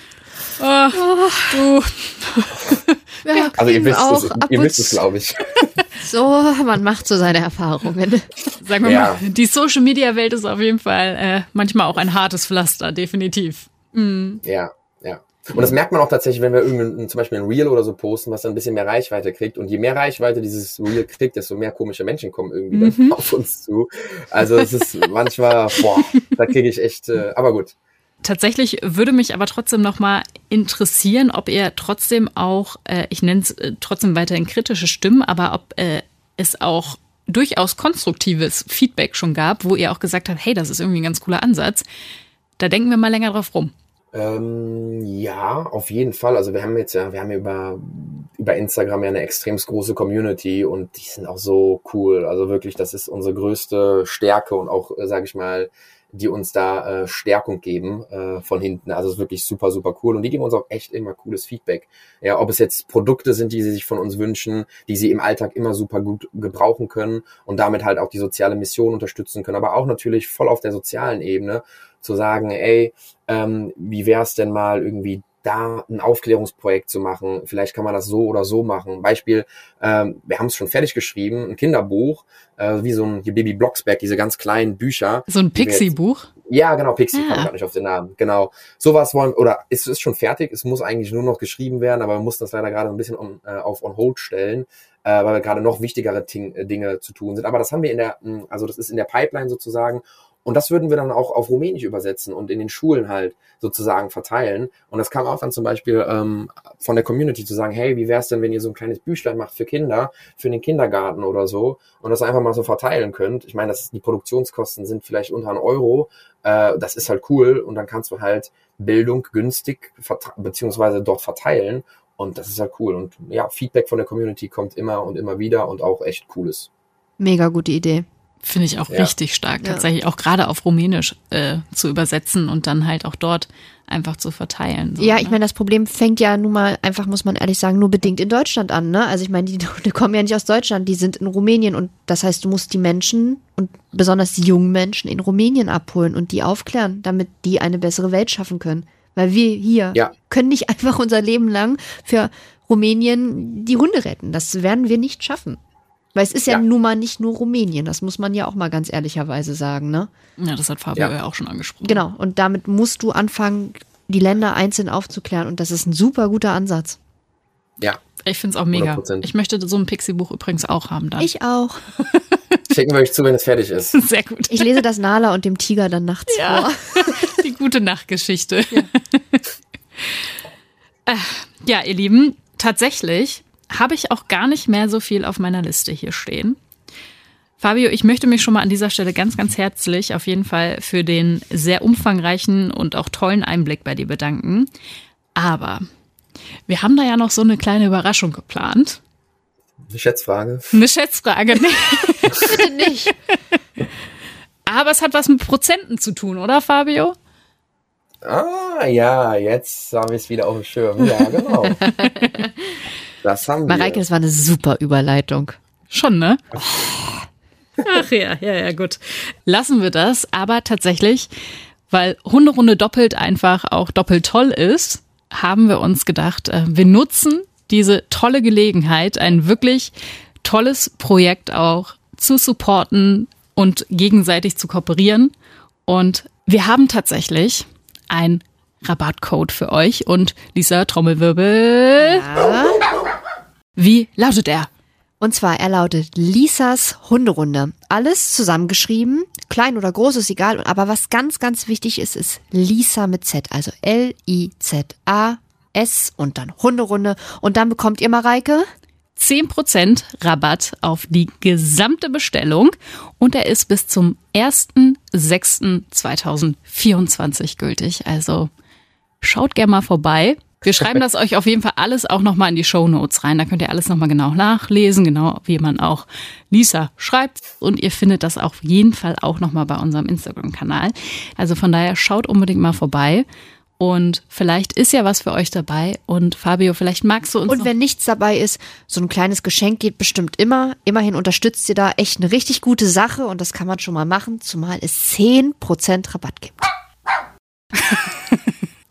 [SPEAKER 4] Oh, du.
[SPEAKER 2] Ja,
[SPEAKER 5] Also ihr
[SPEAKER 2] kriegen
[SPEAKER 5] wisst
[SPEAKER 2] auch
[SPEAKER 5] es,
[SPEAKER 2] ab
[SPEAKER 5] ihr
[SPEAKER 2] und
[SPEAKER 5] wisst es, glaube ich.
[SPEAKER 2] So, man macht so seine Erfahrungen.
[SPEAKER 4] Sagen wir
[SPEAKER 5] Ja.
[SPEAKER 4] mal, die Social-Media-Welt ist auf jeden Fall äh, manchmal auch ein hartes Pflaster, definitiv. Mhm.
[SPEAKER 5] Ja, ja. Und das merkt man auch tatsächlich, wenn wir irgendein, zum Beispiel ein Reel oder so posten, was dann ein bisschen mehr Reichweite kriegt. Und je mehr Reichweite dieses Reel kriegt, desto mehr komische Menschen kommen irgendwie mhm. dann auf uns zu. Also es ist manchmal, boah, da kriege ich echt, äh, aber gut.
[SPEAKER 4] Tatsächlich würde mich aber trotzdem nochmal interessieren, ob ihr trotzdem auch, äh, ich nenne es äh, trotzdem weiterhin kritische Stimmen, aber ob äh, es auch durchaus konstruktives Feedback schon gab, wo ihr auch gesagt habt, hey, das ist irgendwie ein ganz cooler Ansatz. Da denken wir mal länger drauf rum.
[SPEAKER 5] Ähm, ja, auf jeden Fall. Also wir haben jetzt ja, wir haben ja über, über Instagram ja eine extrem große Community und die sind auch so cool. Also wirklich, das ist unsere größte Stärke und auch, sage ich mal, die uns da äh, Stärkung geben äh, von hinten. Also es ist wirklich super, super cool. Und die geben uns auch echt immer cooles Feedback. Ja, ob es jetzt Produkte sind, die sie sich von uns wünschen, die sie im Alltag immer super gut gebrauchen können und damit halt auch die soziale Mission unterstützen können. Aber auch natürlich voll auf der sozialen Ebene zu sagen, ey, ähm, wie wär's denn mal irgendwie da ein Aufklärungsprojekt zu machen. Vielleicht kann man das so oder so machen. Beispiel, ähm, wir haben es schon fertig geschrieben, ein Kinderbuch, äh, wie so ein Baby Blocksberg, diese ganz kleinen Bücher.
[SPEAKER 4] So ein Pixie-Buch?
[SPEAKER 5] Ja, genau, Pixie,
[SPEAKER 4] ah.
[SPEAKER 5] kam gerade nicht auf den Namen. Genau, sowas wollen, oder es ist schon fertig, es muss eigentlich nur noch geschrieben werden, aber wir mussten das leider gerade ein bisschen on, äh, auf on hold stellen, äh, weil wir gerade noch wichtigere Ting, äh, Dinge zu tun sind. Aber das haben wir in der, also das ist in der Pipeline sozusagen. Und das würden wir dann auch auf Rumänisch übersetzen und in den Schulen halt sozusagen verteilen. Und das kam auch dann zum Beispiel ähm, von der Community zu sagen, hey, wie wär's denn, wenn ihr so ein kleines Büchlein macht für Kinder, für den Kindergarten oder so und das einfach mal so verteilen könnt. Ich meine, das ist, die Produktionskosten sind vielleicht unter einen Euro. Äh, das ist halt cool und dann kannst du halt Bildung günstig verte- beziehungsweise dort verteilen. Und das ist halt cool. Und ja, Feedback von der Community kommt immer und immer wieder und auch echt cooles.
[SPEAKER 2] Mega gute Idee.
[SPEAKER 4] Finde ich auch ja. richtig stark,
[SPEAKER 2] ja.
[SPEAKER 4] tatsächlich auch gerade auf Rumänisch äh, zu übersetzen und dann halt auch dort einfach zu verteilen. So,
[SPEAKER 2] ja,
[SPEAKER 4] ne?
[SPEAKER 2] ich meine, das Problem fängt ja nun mal einfach, muss man ehrlich sagen, nur bedingt in Deutschland an, ne? Also ich meine, die, die kommen ja nicht aus Deutschland, die sind in Rumänien und das heißt, du musst die Menschen und besonders die jungen Menschen in Rumänien abholen und die aufklären, damit die eine bessere Welt schaffen können. Weil wir hier
[SPEAKER 5] ja.
[SPEAKER 2] können nicht einfach unser Leben lang für Rumänien die Hunde retten. Das werden wir nicht schaffen. Weil es ist ja, ja nun mal nicht nur Rumänien, das muss man ja auch mal ganz ehrlicherweise sagen, ne?
[SPEAKER 4] Ja, das hat Fabio ja,
[SPEAKER 2] ja
[SPEAKER 4] auch schon angesprochen.
[SPEAKER 2] Genau, und damit musst du anfangen, die Länder einzeln aufzuklären und das ist ein super guter Ansatz.
[SPEAKER 5] Ja.
[SPEAKER 4] Ich finde es auch mega.
[SPEAKER 5] hundert Prozent.
[SPEAKER 4] Ich möchte so ein Pixie-Buch übrigens auch haben dann.
[SPEAKER 2] Ich auch.
[SPEAKER 5] Schicken wir euch zu, wenn es fertig ist.
[SPEAKER 4] Sehr gut.
[SPEAKER 2] Ich lese das Nala und dem Tiger dann nachts
[SPEAKER 4] ja.
[SPEAKER 2] vor.
[SPEAKER 4] Die gute Nachtgeschichte.
[SPEAKER 2] Ja.
[SPEAKER 4] äh, ja, ihr Lieben, tatsächlich habe ich auch gar nicht mehr so viel auf meiner Liste hier stehen. Fabio, ich möchte mich schon mal an dieser Stelle ganz, ganz herzlich auf jeden Fall für den sehr umfangreichen und auch tollen Einblick bei dir bedanken. Aber wir haben da ja noch so eine kleine Überraschung geplant.
[SPEAKER 5] Eine Schätzfrage?
[SPEAKER 4] Eine Schätzfrage, nee.
[SPEAKER 2] Bitte nicht.
[SPEAKER 4] Aber es hat was mit Prozenten zu tun, oder Fabio?
[SPEAKER 5] Ah, ja, jetzt habe ich es wieder auf dem Schirm. Ja, genau. Das haben wir.
[SPEAKER 2] Mareike, das war eine super Überleitung.
[SPEAKER 4] Schon, ne? Ach ja, ja, ja, gut. Lassen wir das, aber tatsächlich, weil Hunderunde doppelt einfach auch doppelt toll ist, haben wir uns gedacht, wir nutzen diese tolle Gelegenheit, ein wirklich tolles Projekt auch zu supporten und gegenseitig zu kooperieren. Und wir haben tatsächlich einen Rabattcode für euch und Lisa, Trommelwirbel.
[SPEAKER 2] Ja.
[SPEAKER 4] Wie lautet er?
[SPEAKER 2] Und zwar, er lautet Lisas Hunderunde. Alles zusammengeschrieben, klein oder groß, ist egal. Aber was ganz, ganz wichtig ist, ist Lisa mit Z. Also L I Z A S und dann Hunderunde. Und dann bekommt ihr, Mareike,
[SPEAKER 4] zehn Prozent Rabatt auf die gesamte Bestellung. Und er ist bis zum ersten sechsten zweitausendvierundzwanzig gültig. Also schaut gerne mal vorbei. Wir schreiben das euch auf jeden Fall alles auch nochmal in die Shownotes rein. Da könnt ihr alles nochmal genau nachlesen, genau wie man auch Lisa schreibt. Und ihr findet das auf jeden Fall auch nochmal bei unserem Instagram-Kanal. Also von daher schaut unbedingt mal vorbei. Und vielleicht ist ja was für euch dabei. Und Fabio, vielleicht magst du uns
[SPEAKER 2] Und
[SPEAKER 4] noch
[SPEAKER 2] wenn nichts dabei ist, so ein kleines Geschenk geht bestimmt immer. Immerhin unterstützt ihr da echt eine richtig gute Sache. Und das kann man schon mal machen, zumal es zehn Prozent Rabatt gibt.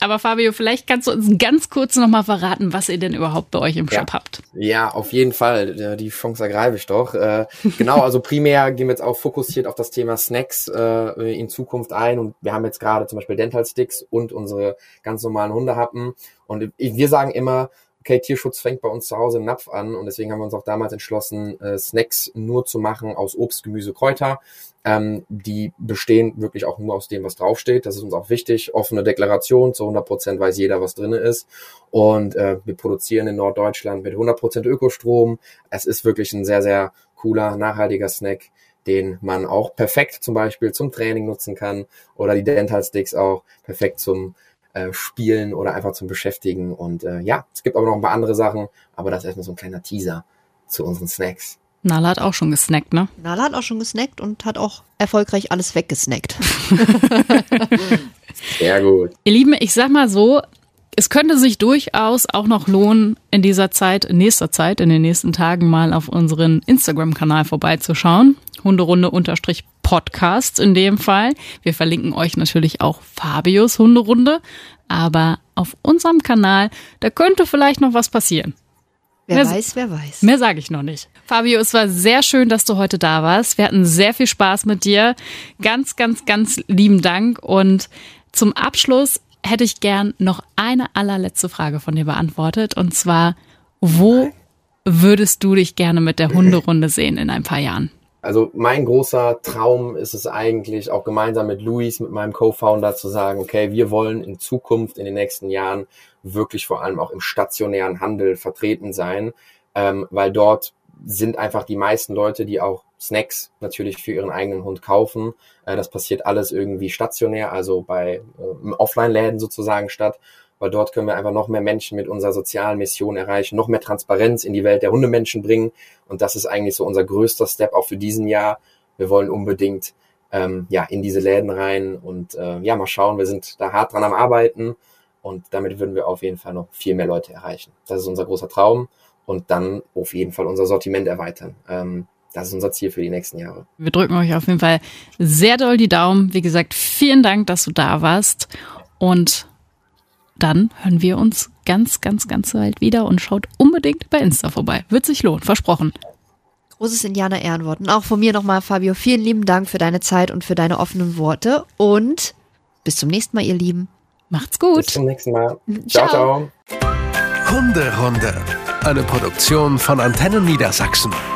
[SPEAKER 4] Aber Fabio, vielleicht kannst du uns ganz kurz nochmal verraten, was ihr denn überhaupt bei euch im Shop
[SPEAKER 5] ja.
[SPEAKER 4] habt.
[SPEAKER 5] Ja, auf jeden Fall. Die Chance ergreife ich doch. Äh, genau, also primär gehen wir jetzt auch fokussiert auf das Thema Snacks äh, in Zukunft ein. Und wir haben jetzt gerade zum Beispiel Dental Sticks und unsere ganz normalen Hundehappen. Und wir sagen immer, okay, Tierschutz fängt bei uns zu Hause im Napf an. Und deswegen haben wir uns auch damals entschlossen, äh, Snacks nur zu machen aus Obst, Gemüse, Kräuter. Ähm, die bestehen wirklich auch nur aus dem, was draufsteht. Das ist uns auch wichtig. Offene Deklaration, zu hundert Prozent weiß jeder, was drin ist. Und äh, wir produzieren in Norddeutschland mit hundert Prozent Ökostrom. Es ist wirklich ein sehr, sehr cooler, nachhaltiger Snack, den man auch perfekt zum Beispiel zum Training nutzen kann. Oder die Dental Sticks auch perfekt zum äh, Spielen oder einfach zum Beschäftigen. Und äh, ja, es gibt aber noch ein paar andere Sachen. Aber das ist erstmal so ein kleiner Teaser zu unseren Snacks.
[SPEAKER 4] Nala hat auch schon gesnackt, ne?
[SPEAKER 2] Nala hat auch schon gesnackt und hat auch erfolgreich alles weggesnackt.
[SPEAKER 5] Sehr gut.
[SPEAKER 4] Ihr Lieben, ich sag mal so, es könnte sich durchaus auch noch lohnen, in dieser Zeit, in nächster Zeit, in den nächsten Tagen mal auf unseren Instagram-Kanal vorbeizuschauen. Hunderunde-Podcast in dem Fall. Wir verlinken euch natürlich auch Fabios Hunderunde. Aber auf unserem Kanal, da könnte vielleicht noch was passieren.
[SPEAKER 2] Wer
[SPEAKER 4] mehr,
[SPEAKER 2] weiß, wer weiß.
[SPEAKER 4] Mehr sage ich noch nicht. Fabio, es war sehr schön, dass du heute da warst. Wir hatten sehr viel Spaß mit dir. Ganz, ganz, ganz lieben Dank. Und zum Abschluss hätte ich gern noch eine allerletzte Frage von dir beantwortet. Und zwar, wo würdest du dich gerne mit der Hunderunde sehen in ein paar Jahren?
[SPEAKER 5] Also mein großer Traum ist es eigentlich, auch gemeinsam mit Luis, mit meinem Co-Founder, zu sagen, okay, wir wollen in Zukunft, in den nächsten Jahren wirklich vor allem auch im stationären Handel vertreten sein, ähm, weil dort sind einfach die meisten Leute, die auch Snacks natürlich für ihren eigenen Hund kaufen. Äh, das passiert alles irgendwie stationär, also bei äh, Offline-Läden sozusagen statt, weil dort können wir einfach noch mehr Menschen mit unserer sozialen Mission erreichen, noch mehr Transparenz in die Welt der Hundemenschen bringen. Und das ist eigentlich so unser größter Step auch für diesen Jahr. Wir wollen unbedingt ähm, ja in diese Läden rein und äh, ja mal schauen, wir sind da hart dran am Arbeiten und damit würden wir auf jeden Fall noch viel mehr Leute erreichen. Das ist unser großer Traum und dann auf jeden Fall unser Sortiment erweitern. Ähm, das ist unser Ziel für die nächsten Jahre.
[SPEAKER 4] Wir drücken euch auf jeden Fall sehr doll die Daumen. Wie gesagt, vielen Dank, dass du da warst und dann hören wir uns ganz, ganz, ganz bald wieder und schaut unbedingt bei Insta vorbei. Wird sich lohnen, versprochen.
[SPEAKER 2] Großes Indianer-Ehrenwort. Und auch von mir nochmal, Fabio, vielen lieben Dank für deine Zeit und für deine offenen Worte. Und bis zum nächsten Mal, ihr Lieben.
[SPEAKER 4] Macht's gut.
[SPEAKER 5] Bis zum nächsten Mal. Ciao, ciao.
[SPEAKER 3] Hunderunde, eine Produktion von Antennen Niedersachsen.